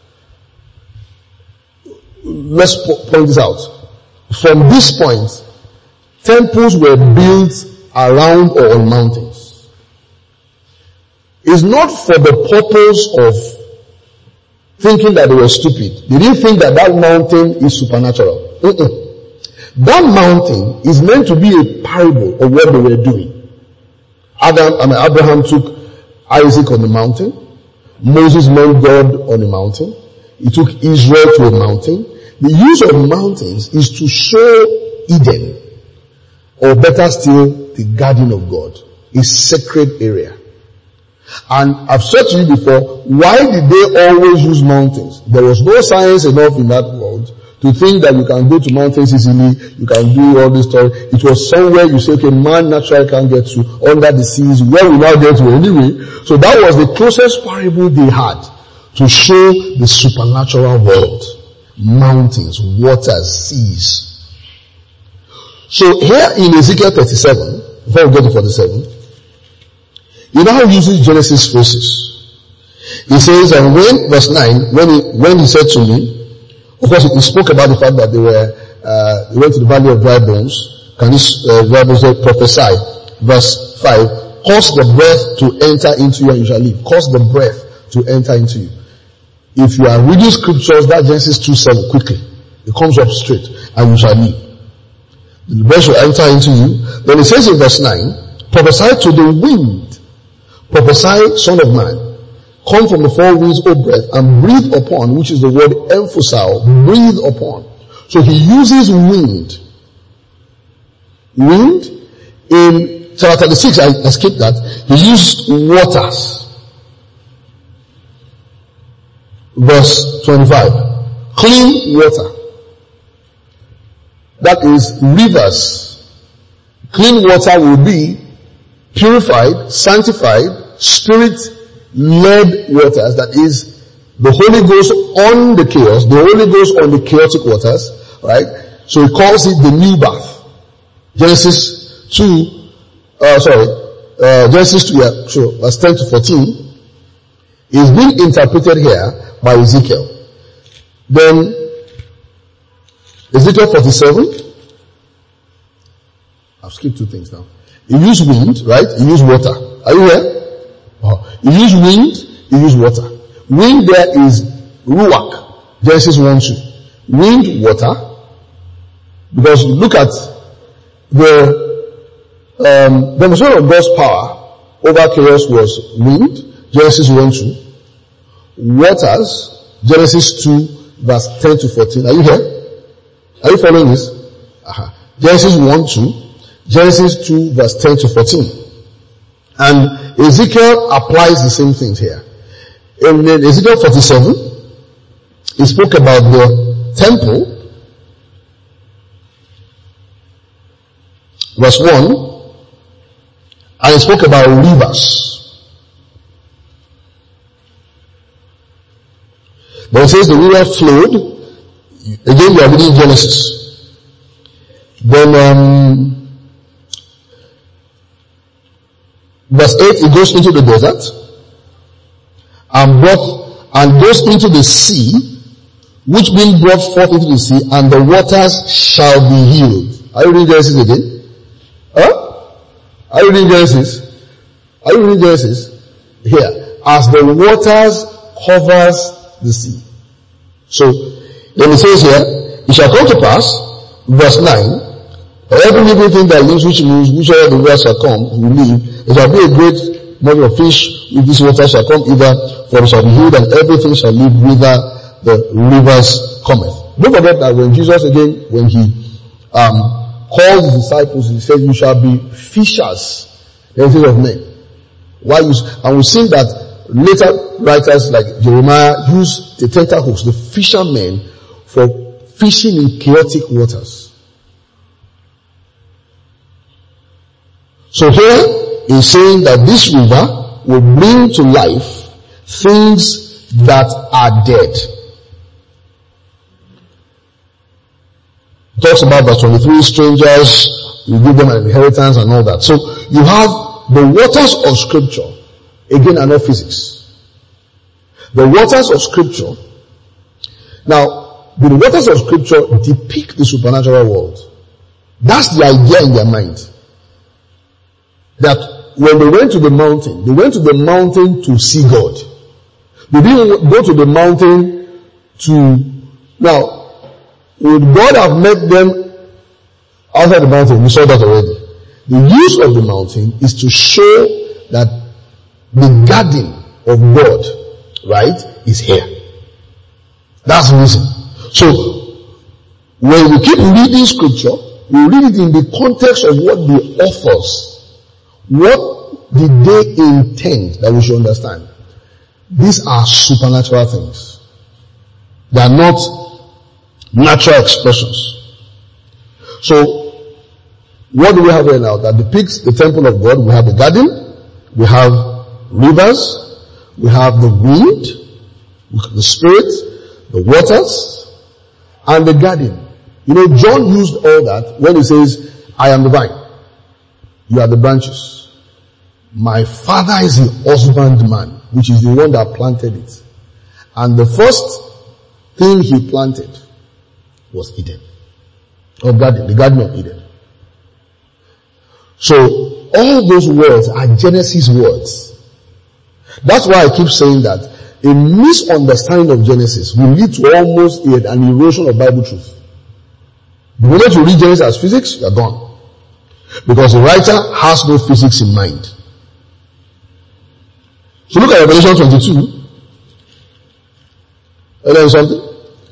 let's point this out. From this point, temples were built around or on mountains. It's not for the purpose of thinking that they were stupid. They didn't think that that mountain is supernatural. Mm-mm. That mountain is meant to be a parable of what they were doing. Adam, I mean, Abraham took Isaac on the mountain. Moses met God on a mountain. He took Israel to a mountain. The use of mountains is to show Eden, or better still, the garden of God, a sacred area. And I've said to you before, why did they always use mountains? There was no science enough in that world to think that you can go to mountains easily, you can do all this stuff. It was somewhere you say, okay, man naturally can't get to, under the seas, where we now get to anyway. So that was the closest parable they had to show the supernatural world. Mountains, waters, seas. So here in Ezekiel thirty-seven, before we get to forty-seven, he now uses Genesis phrases. He says, and when, verse nine, when he, when he said to me, of course he spoke about the fact that they were, uh, they went to the valley of dry bones. Can this, uh, dry bones say, prophesy? Verse five, cause the breath to enter into you and you shall live. Cause the breath to enter into you. If you are reading scriptures, that Genesis two seven, quickly. It comes up straight, and you shall live. The breath shall enter into you. Then it says in verse nine, prophesy to the wind. Prophesy, son of man. Come from the four winds, O breath, and breathe upon, which is the word emphusal, breathe upon. So he uses wind. Wind. In chapter thirty-six, I, I skipped that. He used waters. Verse twenty-five. Clean water. That is rivers. Clean water will be purified, sanctified, spirit-led waters. That is the Holy Ghost on the chaos, the Holy Ghost on the chaotic waters, right? So he calls it the new birth. Genesis two, uh, sorry, uh, Genesis two, yeah, sure, verse ten to fourteen is being interpreted here by Ezekiel. Then Ezekiel forty-seven, I've skipped two things now. He used wind, right? He used water. Are you here? Oh. He used wind, he used water. Wind there is ruach, Genesis one two. Wind, water. Because look at the um, demonstration of God's power over chaos was wind, Genesis one two. Waters, Genesis two, verse ten to fourteen. Are you here? Are you following this? Uh-huh. Genesis one two, Genesis two, verse ten to fourteen. And Ezekiel applies the same things here. In Ezekiel forty-seven, he spoke about the temple. Verse one, and he spoke about rivers. Then it says the river flowed. Again, we are reading Genesis. Then, um, verse eight, it goes into the desert and brought, and goes into the sea, which being brought forth into the sea, and the waters shall be healed. Are you reading Genesis again? Huh? Are you reading Genesis? Are you reading Genesis? Here. As the waters covers the sea. So, then it says here, it shall come to pass, verse nine, every living thing that lives which moves, whichever the rivers shall come, will live. It shall be a great body of fish, if this water shall come either, for it shall be healed, and everything shall live whither the rivers cometh. Don't forget that when Jesus again, when he um called his disciples, he said, you shall be fishers, the says of men. Why you, and we've seen that later writers like Jeremiah use the tentacles, the fishermen, for fishing in chaotic waters. So here is saying that this river will bring to life things that are dead. It talks about verse twenty-three, strangers, you give them an inheritance and all that. So you have the waters of scripture. Again, are not physics. The waters of scripture. Now, the waters of scripture depict the supernatural world. That's the idea in their mind. That when they went to the mountain, they went to the mountain to see God. They didn't go to the mountain to, now, would God have met them outside the mountain? We saw that already. The use of the mountain is to show that the garden of God, right, is here. That's the reason. So, when we keep reading scripture, we read it in the context of what the authors, what did they intend that we should understand. These are supernatural things. They are not natural expressions. So, what do we have here now that depicts the temple of God? We have the garden, we have rivers, we have the wind, the spirit, the waters, and the garden. You know, John used all that when he says, I am the vine, you are the branches. My Father is the husbandman, which is the one that planted it. And the first thing he planted was Eden. Or garden, the Garden of Eden. So, all those words are Genesis words. That's why I keep saying that a misunderstanding of Genesis will lead to almost an erosion of Bible truth. The moment you read Genesis as physics, you're gone. Because the writer has no physics in mind. So look at Revelation twenty-two. And then something.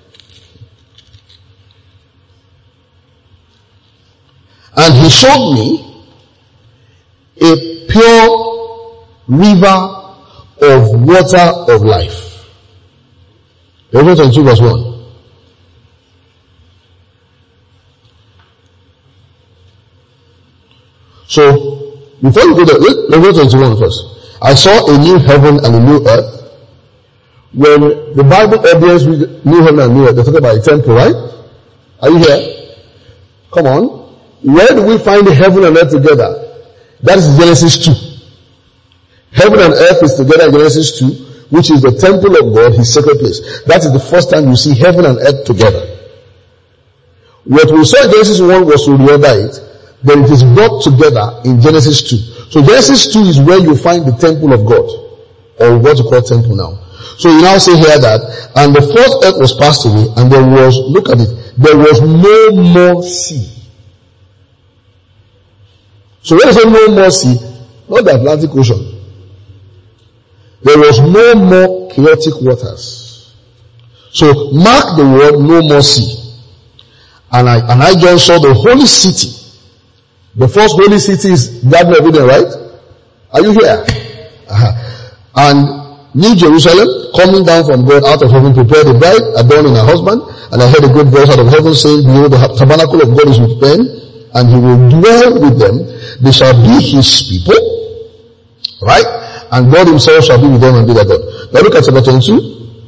And he showed me a pure river of water of life. Revelation twenty-two verse one. So, before you go there, Revelation twenty-one first. I saw a new heaven and a new earth. When the Bible audience read new heaven and new earth, they're talking about a temple, right? Are you here? Come on. Where do we find the heaven and earth together? That is Genesis two. Heaven and earth is together in Genesis two, which is the temple of God, his sacred place. That is the first time you see heaven and earth together. What we saw in Genesis one was to reorder it. Then it is brought together in Genesis two. So Genesis two is where you find the temple of God, or what you call temple now. So you now say here that, and the fourth earth was passed away, and there was, look at it, there was no more sea. So when you say no more sea, not the Atlantic Ocean. There was no more chaotic waters. So mark the word no more sea. And I, and I John saw the holy city. The first holy city is Garden of Eden, right? Are you here? Uh-huh. And New Jerusalem, coming down from God out of heaven, prepared a bride, adorning her husband. And I heard a great voice out of heaven saying, behold, the tabernacle of God is with men, and he will dwell with them. They shall be his people. Right? And God himself shall be with them and be their God. Now look at chapter twenty-two.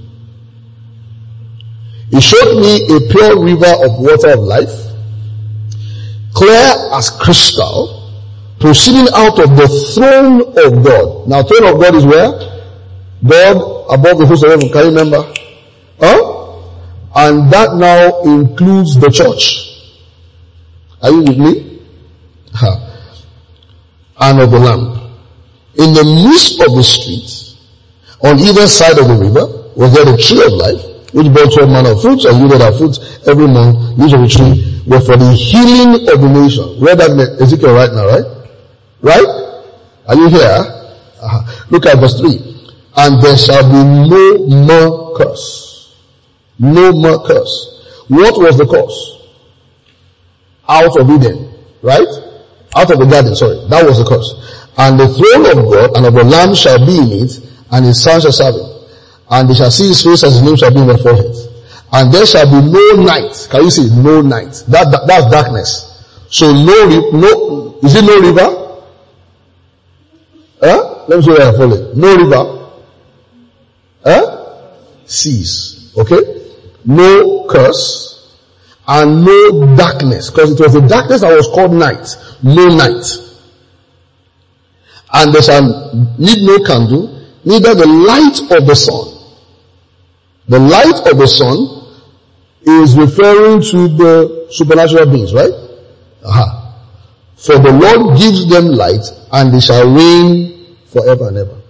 He showed me a pure river of water of life, clear as crystal, proceeding out of the throne of God. Now throne of God is where? God above the host of heaven. Can you remember? Huh? And that now includes the church. Are you with me? Huh. And of the Lamb. In the midst of the street, on either side of the river, was there a tree of life, which bore twelve manner of fruits, and yielded her fruits every month. Leaves of the tree were for the healing of the nation. Read that Ezekiel right now, right? Right? Are you here? Uh-huh. Look at verse three. And there shall be no more curse. No more curse. What was the curse? Out of Eden, right? Out of the garden, sorry. That was the curse. And the throne of God and of the Lamb shall be in it, and his son shall serve him. And they shall see his face, as his name shall be in their foreheads. And there shall be no night. Can you see? No night. That, that that's darkness. So no, no, is it no river? Huh? Let me show you where I follow it. No river. Huh? Seas. Okay? No curse. And no darkness. Because it was the darkness that was called night. No night. And there shall need no candle, neither the light of the sun. The light of the sun is referring to the supernatural beings, right? Aha. For the Lord gives them light, and they shall reign forever and ever.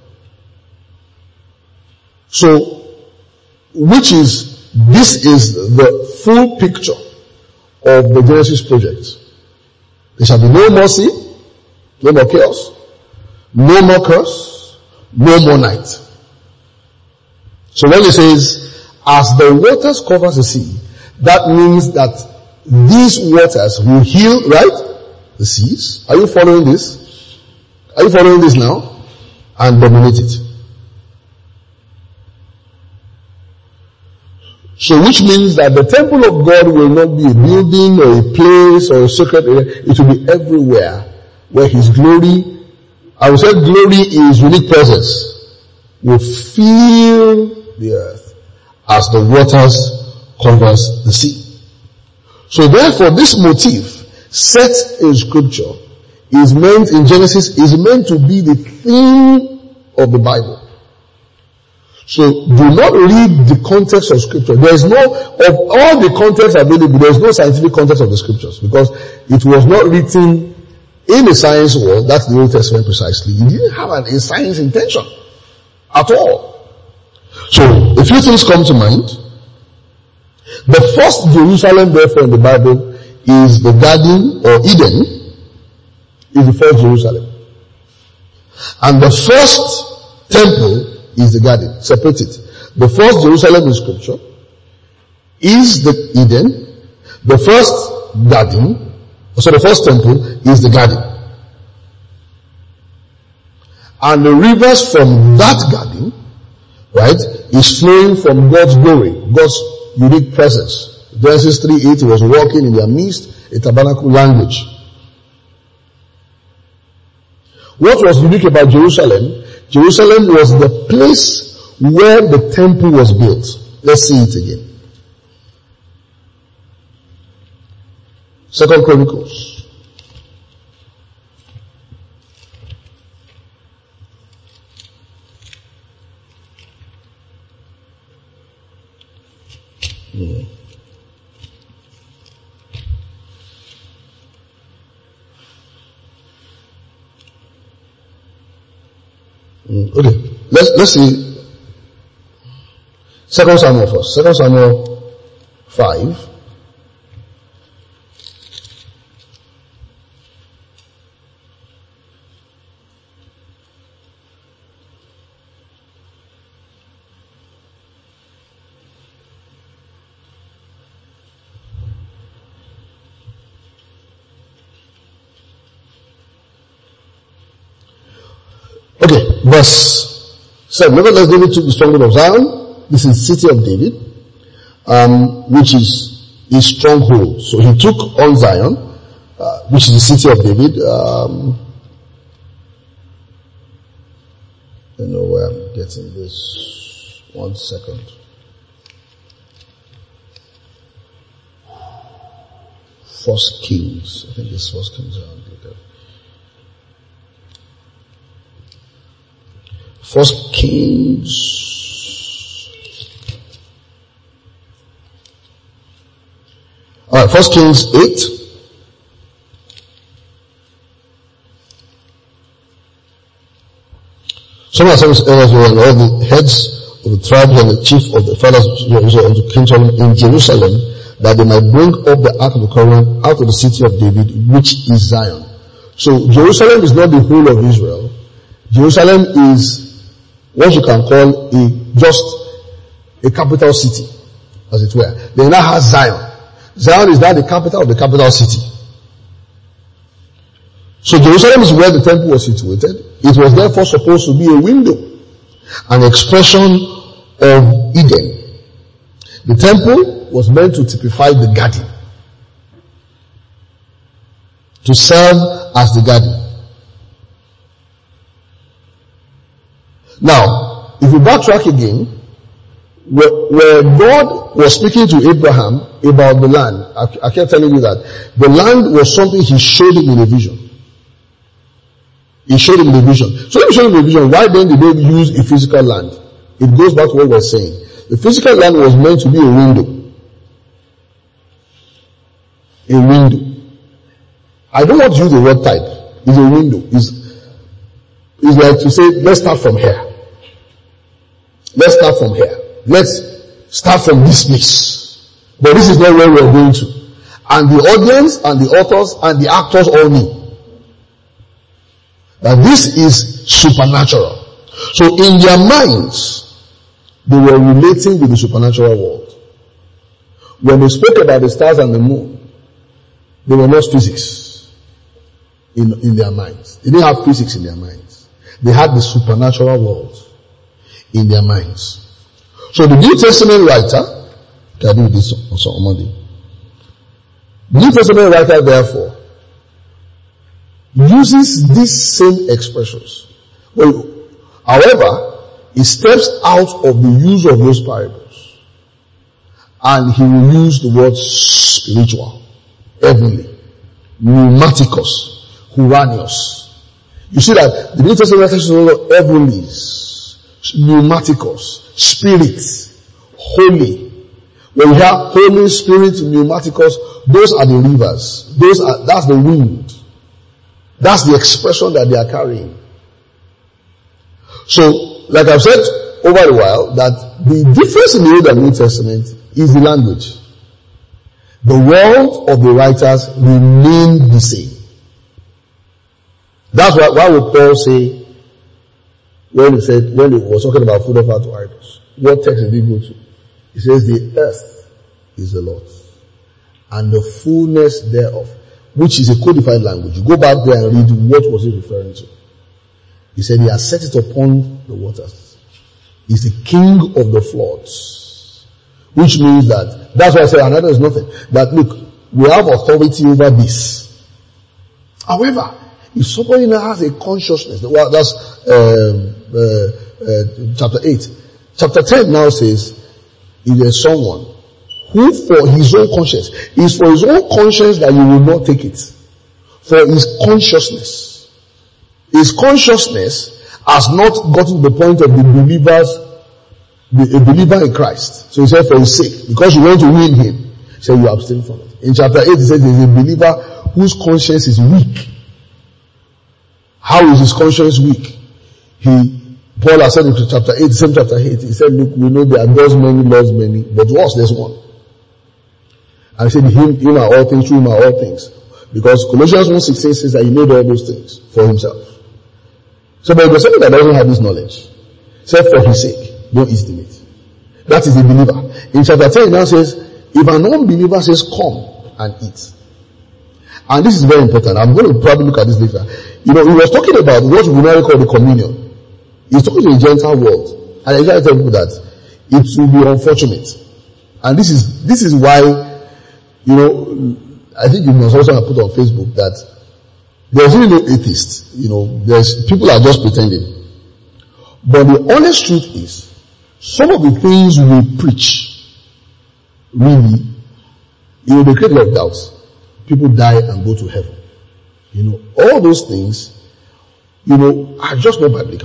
So, which is, this is the full picture of the Genesis project. There shall be no more sea, no more chaos, no more curse, no more night. So when it says, as the waters covers the sea, that means that these waters will heal, right? The seas. Are you following this? Are you following this now? And dominate it. So which means that the temple of God will not be a building or a place or a sacred area. It will be everywhere where His glory, I would say glory is unique presence, will fill the earth as the waters covers the sea. So therefore this motif set in scripture is meant in Genesis, is meant to be the theme of the Bible. So do not read the context of scripture. There is no, of all the context available, there is no scientific context of the scriptures because it was not written in a science world. That's the Old Testament precisely. It didn't have an, a science intention at all. So a few things come to mind. The first Jerusalem therefore in the Bible is the garden or Eden is the first Jerusalem. And the first temple is the garden. Separate it. The first Jerusalem in scripture is the Eden. The first garden, so the first temple is the garden. And the rivers from that garden, right, is flowing from God's glory, God's unique presence. Genesis three eight, He was walking in their midst, a tabernacle language. What was unique about Jerusalem? Jerusalem was the place where the temple was built. Let's see it again. Second Chronicles. Hmm. Okay, let's, let's see. Second Samuel first. Second Samuel five. Okay, verse seven. Nevertheless, David took the stronghold of Zion. This is the city of David, um, which is his stronghold. So he took on Zion, uh, which is the city of David. Um, I don't know where I'm getting this. One second. First Kings. I think it's First Kings. First Kings. Alright, First Kings eight. Some of the elders were all the heads of the tribes and the chief of the fathers of Israel unto King Solomon in Jerusalem, that they might bring up the ark of the covenant out of the city of David, which is Zion. So Jerusalem is not the whole of Israel. Jerusalem is what you can call a, just a capital city, as it were. They now have Zion. Zion is now the capital of the capital city. So Jerusalem is where the temple was situated. It was therefore supposed to be a window, an expression of Eden. The temple was meant to typify the garden, to serve as the garden. Now, if you backtrack again, where, where God was speaking to Abraham about the land, I, I kept telling you that the land was something He showed him in a vision. He showed him the vision. So if He showed him the vision, why then did they use a physical land? It goes back to what we're saying. The physical land was meant to be a window. A window. I don't want to use the word type. It's a window. It's, it's like to say, let's start from here. Let's start from here. Let's start from this place. But this is not where we're going to. And the audience and the authors and the actors all knew that this is supernatural. So in their minds, they were relating with the supernatural world. When they spoke about the stars and the moon, They were not physics in, in their minds. They didn't have physics in their minds. They had the supernatural world in their minds. So the New Testament writer, can I do this also on Monday? The New Testament writer, therefore, uses these same expressions. Well, however, he steps out of the use of those parables, and he will use the word spiritual, heavenly, pneumatikos, huranios. You see that the New Testament uses the word heavenlies, pneumatikos, spirit, holy. When you have Holy Spirit, pneumatikos, those are the rivers. Those are, that's the wind. That's the expression that they are carrying. So, like I've said over a while, that the difference in the Old and New Testament is the language. The world of the writers remain the same. That's why, why would Paul say, when he said, when he was talking about food offered to idols, what text did he go to? He says, the earth is the Lord's, and the fullness thereof, which is a codified language. You go back there and read what was he referring to. He said he has set it upon the waters. He's the king of the floods. Which means that, that's why I say another is nothing. That look, we have authority over this. However, if somebody now has a consciousness, well, that's um, uh, uh, chapter eight. Chapter ten now says, if there's someone who for his own conscience, is for his own conscience that you will not take it. For his consciousness. His consciousness has not gotten to the point of the believers, the, a believer in Christ. So he said for his sake, because you want to win him, he said you abstain from it. In chapter eight he says there's a believer whose conscience is weak. How is his conscience weak? He Paul has said in chapter eight, same chapter eight, he said, look, we know there are God's many, Lord's many, but to us there's one. And he said, him, him are all things, through him are all things. Because Colossians one sixteen says that he made all those things for himself. So but there's somebody that doesn't have this knowledge, said for his sake, don't eat the meat. That is a believer. In chapter ten it now says, if an unbeliever says, come and eat. And this is very important. I'm going to probably look at this later. You know, he was talking about what we now call the communion. He's talking to the Gentile world. And I try to tell people that it will be unfortunate. And this is, this is why, you know, I think you must also have put on Facebook that there's really no atheist. You know, there's, people are just pretending. But the honest truth is, some of the things we preach, really, you know, they create a lot of doubts. People die and go to heaven. You know, all those things, you know, are just not biblical.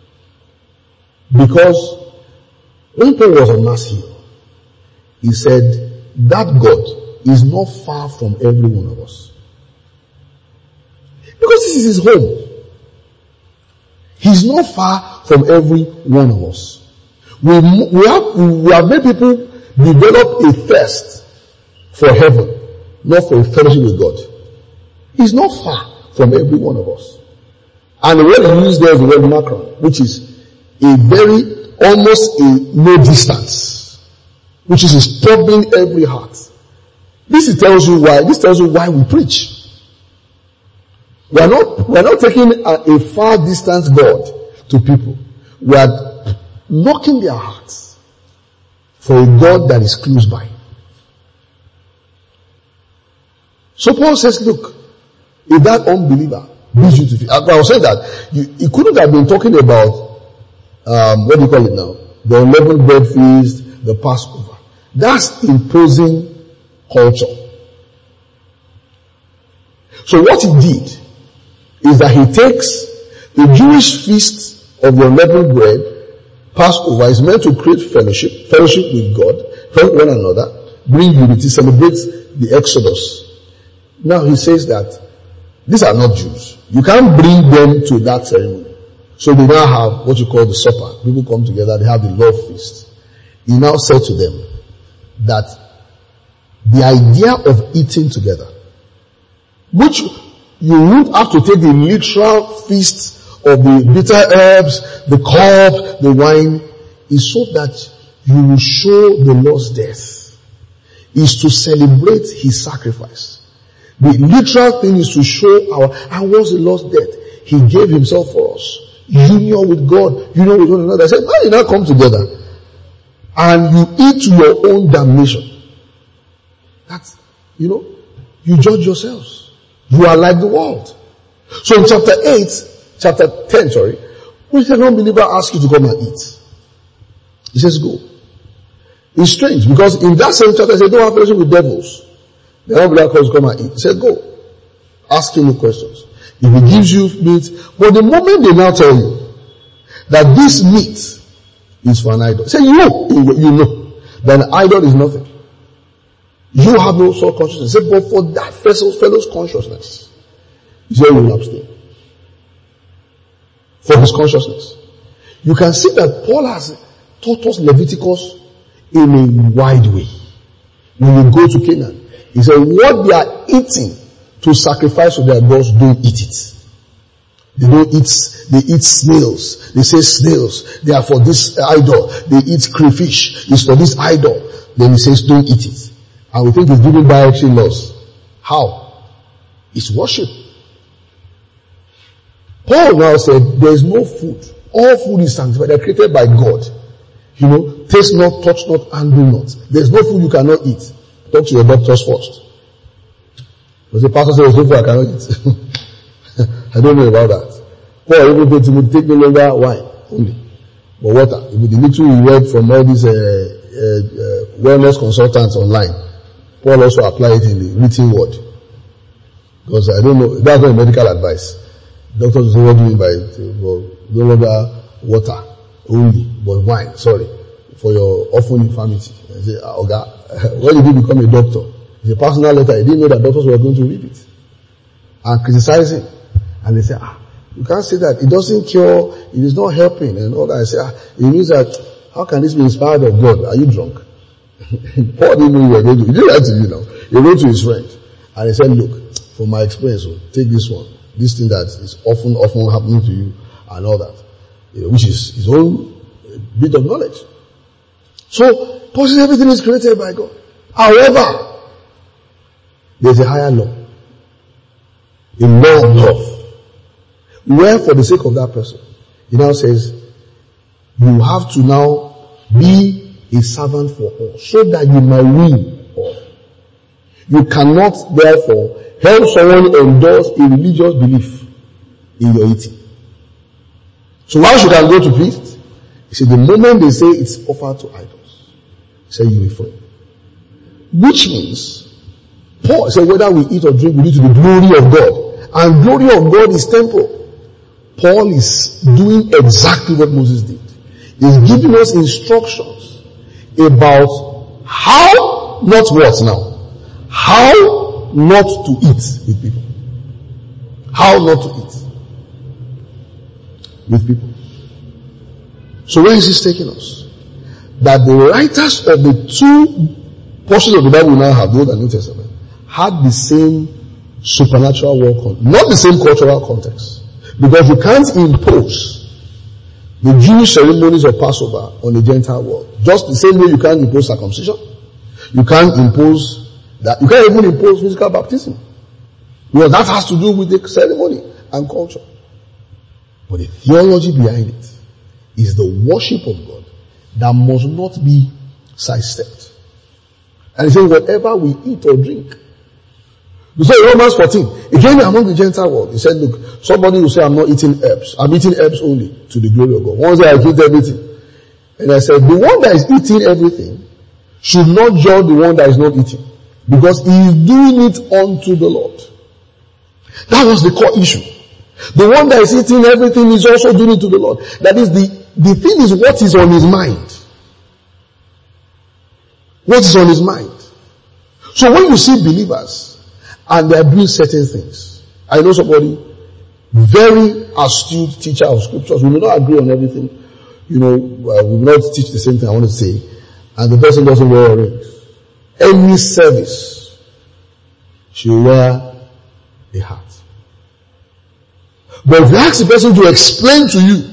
Because when Paul was on Mars Hill, he said that God is not far from every one of us. Because this is his home. He's not far from every one of us. We, we have, we have made people develop a thirst for heaven, not for a fellowship with God. He's not far from every one of us. And the word he used there is the word macron, which is a very, almost a no distance, which is troubling every heart. This tells you why, this tells you why we preach. We are not, we are not taking a, a far distance God to people. We are knocking their hearts for a God that is close by. So Paul says, look, if that unbeliever leads you to fear, I was saying that, you, he couldn't have been talking about Um, what do you call it now? The unleavened bread feast, the Passover. That's imposing culture. So what he did is that he takes the Jewish feast of the unleavened bread, Passover, is meant to create fellowship, fellowship with God, help one another, bring unity, celebrate the Exodus. Now he says that these are not Jews. You can't bring them to that ceremony. So they now have what you call the supper. People come together, they have the love feast. He now said to them that the idea of eating together, which you would have to take the literal feast of the bitter herbs, the cup, the wine, is so that you will show the Lord's death, is to celebrate his sacrifice. The literal thing is to show our, and once he lost death, he gave himself for us. Union with God, union with one another. I said, why did not come together? And you eat to your own damnation. That's, you know, you judge yourselves. You are like the world. So in chapter eight, chapter ten, sorry, when the non-believer asks you to come and eat, he says, go. It's strange because in that same chapter, he said, don't have fellowship with devils. The non-believer calls come and eat. He said, go. Ask him no questions. If he gives you meat, but the moment they now tell you that this meat is for an idol, say you know, you know, then idol is nothing. You have no soul consciousness. Say, but for that fellow's consciousness, he said, you will abstain. For his consciousness. You can see that Paul has taught us Leviticus in a wide way. When you go to Canaan, he said, what they are eating to sacrifice to their gods, don't eat it. They don't eat, they eat snails. They say snails, they are for this idol. They eat crayfish, it's for this idol. Then he says, don't eat it. And we think it's given by action laws. How? It's worship. Paul now said, there is no food. All food is sanctified. They are created by God. You know, taste not, touch not, and do not. There is no food you cannot eat. Talk to your doctors first. Because the pastor says, there's no food I cannot eat. I don't know about that. Paul even told Timothy, take no longer wine only, but water. With the little we read from all these uh, uh, uh, wellness consultants online, Paul also applied it in the written word. Because I don't know, that's not medical advice. Doctors say, what do you mean by it? Well, no longer water only, but wine, sorry, for your often infirmity. I say, ah, Oga, when did you become a doctor? It's a personal letter. He didn't know that doctors were going to read it and criticize him. And they say, ah, you can't say that. It doesn't cure, it is not helping and all that. I say, ah, it means that, how can this be inspired of God? Are you drunk? Paul didn't know you were going to, he didn't write to you now. He wrote to his friend. And he said, look, from my experience, so take this one. This thing that is often, often happening to you and all that. You know, which is his own bit of knowledge. So, Paul says everything is created by God. However, there's a higher law. A law of love. Where for the sake of that person, he now says, you have to now be a servant for all, so that you might win all. You cannot therefore help someone endorse a religious belief in your eating. So why should I go to feast? He said, the moment they say it's offered to idols, he said, you refrain. Which means, Paul said, whether we eat or drink, we do to the glory of God. And glory of God is temporal. Paul is doing exactly what Moses did. He's giving us instructions about how, not what now, how not to eat with people. How not to eat with people. So where is this taking us? That the writers of the two portions of the Bible we now have, the Old and New Testament, had the same supernatural work on, not the same cultural context. Because you can't impose the Jewish ceremonies of Passover on the Gentile world. Just the same way you can't impose circumcision. You can't impose that. You can't even impose physical baptism. Because that has to do with the ceremony and culture. But the theology behind it is the worship of God that must not be sidestepped. And he says, whatever we eat or drink. You say Romans fourteen, again among the Gentile world, he said, look, somebody will say, I'm not eating herbs. I'm eating herbs only to the glory of God. One day I eat everything. And I said, the one that is eating everything should not judge the one that is not eating. Because he is doing it unto the Lord. That was the core issue. The one that is eating everything is also doing it to the Lord. That is the, the thing is what is on his mind. What is on his mind. So when you see believers, and they are doing certain things. I know somebody, very astute teacher of scriptures. We may not agree on everything. You know, uh, we will not teach the same thing I want to say. And the person doesn't wear a ring. Any service, she will wear a hat. But if you ask the person to explain to you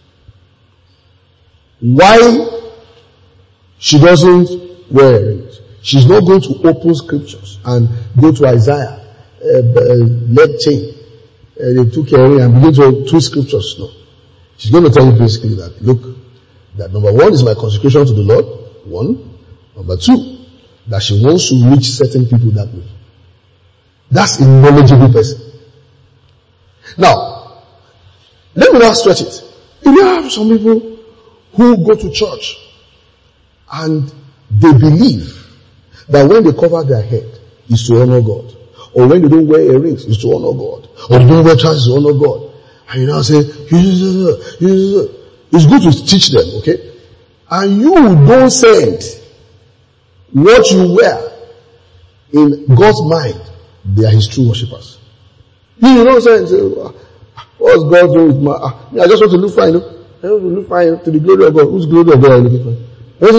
why she doesn't wear a ring, she's not going to open scriptures and go to Isaiah uh, uh, leg chain. Uh, they took her away and began to twist scriptures. No. She's going to tell you basically that, look, that number one is my consecration to the Lord. One. Number two, that she wants to reach certain people that way. That's a knowledgeable person. Now, let me now stretch it. If you have some people who go to church and they believe that when they cover their head is to honor God, or when they don't wear earrings is to honor God, or they don't wear trousers to honor God, and you now say, it's good to teach them, okay? And you don't send what you wear in God's mind, they are His true worshippers. You don't say, what's God doing with my, I just want to look fine, you know? I want to look fine to the glory of God. Whose glory of God are you looking for?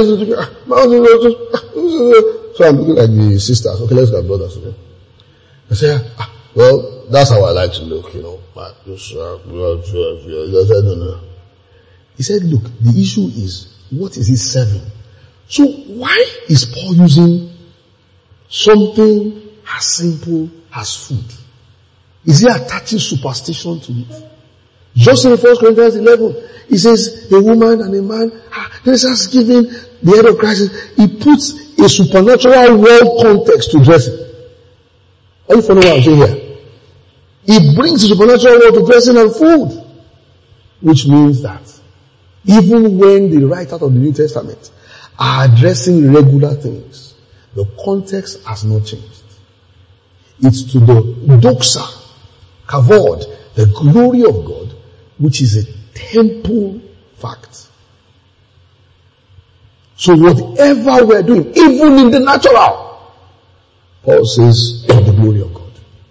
So I'm looking like the sisters. Okay, let's get brothers. Okay? I say, ah, well, that's how I like to look, you know. Just, uh, I don't know. He said, look, the issue is, what is he serving? So why is Paul using something as simple as food? Is he attaching superstition to it? Just in First Corinthians eleven, he says, a woman and a man, ah, Jesus giving the head of Christ, he puts a supernatural world context to dressing. Are you following what I'm saying here? He brings the supernatural world to dressing and food. Which means that even when the writers of the New Testament are addressing regular things, the context has not changed. It's to the doxa, kavod, the glory of God, which is a temple fact. So whatever we're doing, even in the natural, Paul says, for the glory of God.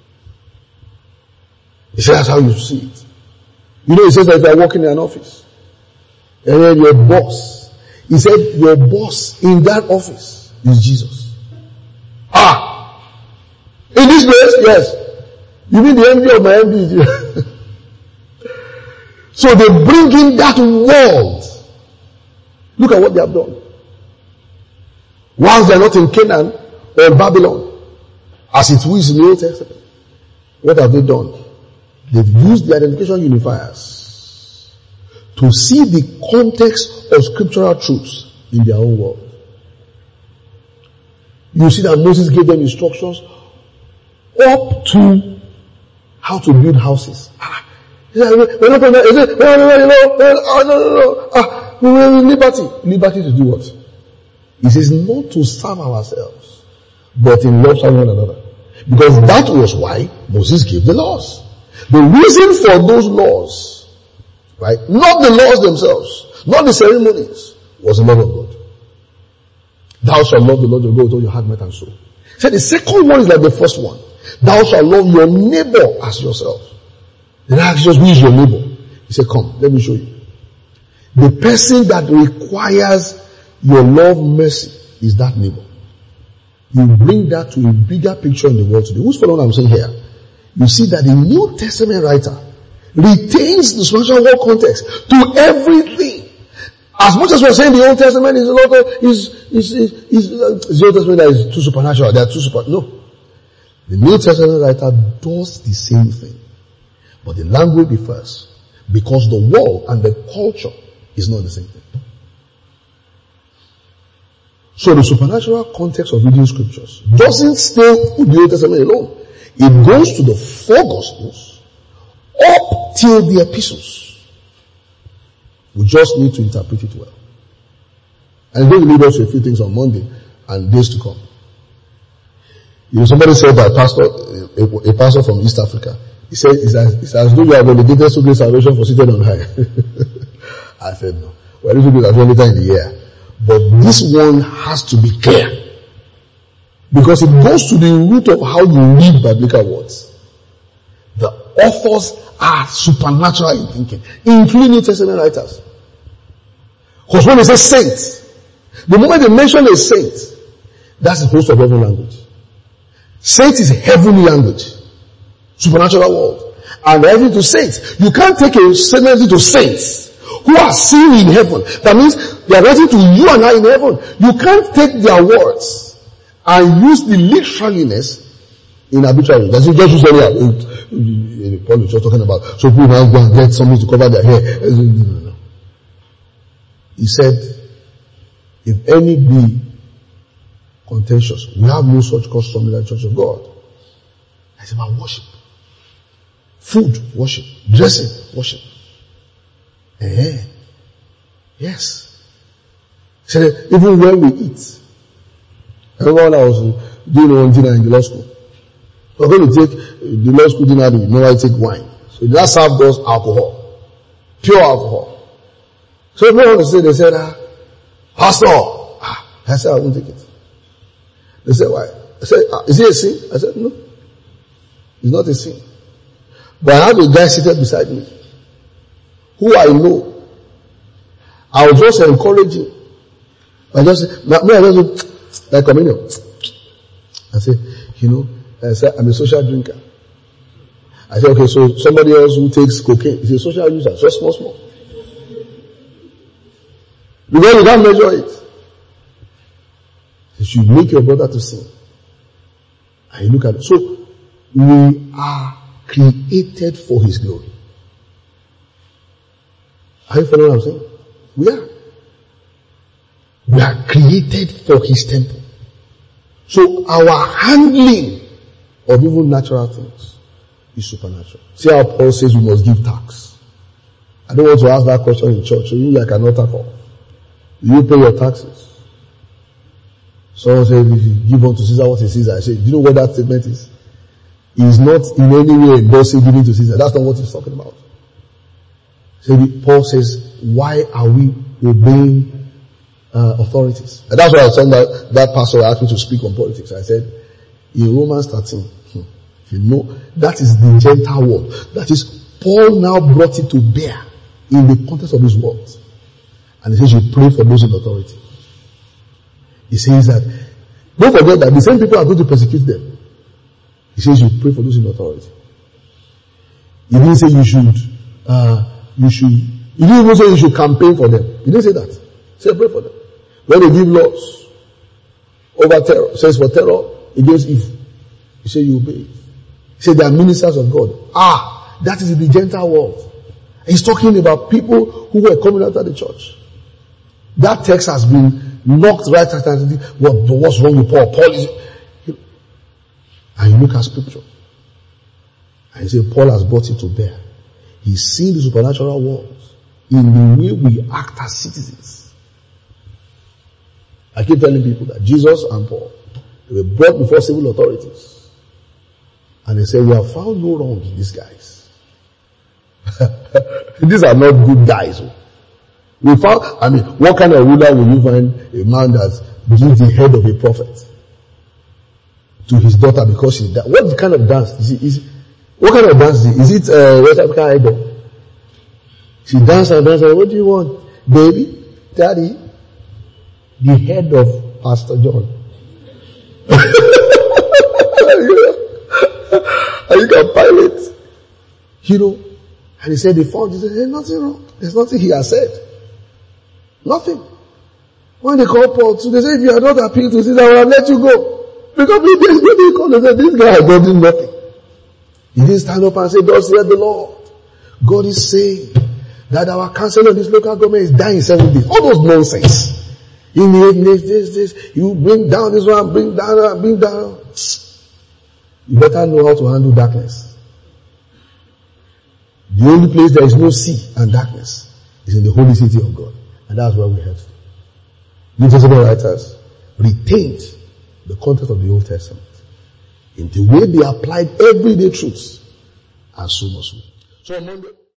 He says that's how you see it. You know, he says that if you're working in an office, and then your boss, he said your boss in that office is Jesus. Ah! In this place, yes. You mean the M D of my M D? So they bring in that world. Look at what they have done. Once they are not in Canaan or Babylon, as it was in the Old Testament, what have they done? They've used the identification unifiers to see the context of scriptural truths in their own world. You see that Moses gave them instructions up to how to build houses. He said, we're not going to, he said, no, no, no, no, no, no, no, ah, we will liberty. Liberty to do what? He says not to serve ourselves, but in love serving one another. Because that was why Moses gave the laws. The reason for those laws, right, not the laws themselves, not the ceremonies, was the love of God. Thou shalt love the Lord your God with all your heart, mind, and soul. So the second one is like the first one. Thou shalt love your neighbor as yourself. Then I asked Jesus, who is your neighbor? He said, come, let me show you. The person that requires your love, mercy, is that neighbor. You bring that to a bigger picture in the world today. Who's following what I'm saying here? You see that the New Testament writer retains the spiritual world context to everything. As much as we're saying the Old Testament is a lot of, is, is, is, is, is the Old Testament that is too supernatural, they are too super, no. The New Testament writer does the same thing. But the language differs because the world and the culture is not the same thing. So the supernatural context of reading scriptures doesn't stay with the Old Testament alone. It goes to the four Gospels up till the epistles. We just need to interpret it well. And I'm going to lead us to a few things on Monday and days to come. You know, somebody said that pastor, a, a pastor from East Africa, he said, it's as, it's as though you have relegated to great salvation for seated on high. I said no. Well, this will be later in the year. But this one has to be clear. Because it goes to the root of how you read biblical words. The authors are supernatural in thinking, including New Testament writers. Because when they say saint, the moment they mention a saint, that's the host of heavenly language. Saint is heavenly language. Supernatural world. And everything to saints. You can't take a statement to saints who are seen in heaven. That means they are writing to you and I in heaven. You can't take their words and use the literalness in arbitrary. That's it, just use any Paul was just talking about, so people now go and get somebody to cover their hair. No, no, no. He said, if any be contentious, we have no such custom in the church of God. It's about worship. Food, worship. Dressing, worship. Eh? Yes. He said, even when we eat, I remember when I was doing one dinner in the law school. We're going to take the law school dinner, we normally take wine. So they just served us alcohol. Pure alcohol. So if they say, they said, ah, Pastor, ah, I said, I won't take it. They said, why? I said, ah, is it a sin? I said, no. It's not a sin. But I had a guy seated beside me, who I know. I was just encouraging. I just, me, I just, like communion. I said, you know, I said, I'm a social drinker. I said, okay, so somebody else who takes cocaine is a social user, so small, small. Because you can't measure it. You should make your brother to sin. And you look at it. So, we are created for His glory. Are you following what I'm saying? We are. We are created for His temple. So our handling of even natural things is supernatural. See how Paul says we must give tax. I don't want to ask that question in church. So you like an altar call. Do you pay your taxes? Someone said, if you give unto Caesar what is Caesar, I say, do you know what that statement is? He is not in any way endorsing giving to Caesar. That's not what he's talking about. So Paul says, why are we obeying uh, authorities? And that's why I told that, that pastor asked me to speak on politics. I said, in Romans thirteen, hmm, if you know, that is the Gentile world. That is, Paul now brought it to bear in the context of his words. And he says, you pray for those in authority. He says that, don't forget that the same people are going to persecute them. He says, you pray for those in authority. He didn't say you should, uh, you should, he didn't even say you should campaign for them. He didn't say that. He said, pray for them. When they give laws over terror, says for terror against evil, he said, you obey. He said, they are ministers of God. Ah, that is in the Gentile world. He's talking about people who were coming out of the church. That text has been knocked right at the what, what's wrong with Paul? Paul is, and you look at scripture. And you say, Paul has brought it to bear. He's seen the supernatural world in the way we act as citizens. I keep telling people that Jesus and Paul, they were brought before civil authorities. And they said, we have found no wrong in these guys. These are not good guys. We found, I mean, what kind of ruler will you find a man that gives the head of a prophet to his daughter because she's da- what kind of dance is it? Is, what kind of dance is it? Is it uh, West African Idol? She dances and dances. What do you want, baby, daddy? The head of Pastor John. And you can pilot, you know. And he said they found. He said, "There's nothing wrong. There's nothing he has said. Nothing." When they call Paul, so they say, "If you are not appealed to Caesar, I will have let you go." Because this they call and said, "This guy has done nothing." He didn't stand up and say, "Thus saith the Lord." God is saying that our council of this local government is dying in seven days. All those nonsense. In the eight days, this, this, you bring down this one, bring down, bring down. You better know how to handle darkness. The only place there is no sea and darkness is in the holy city of God. And that's where we head to. New Testament writers retained the context of the Old Testament in the way they applied everyday truths, and so must we. So on Monday,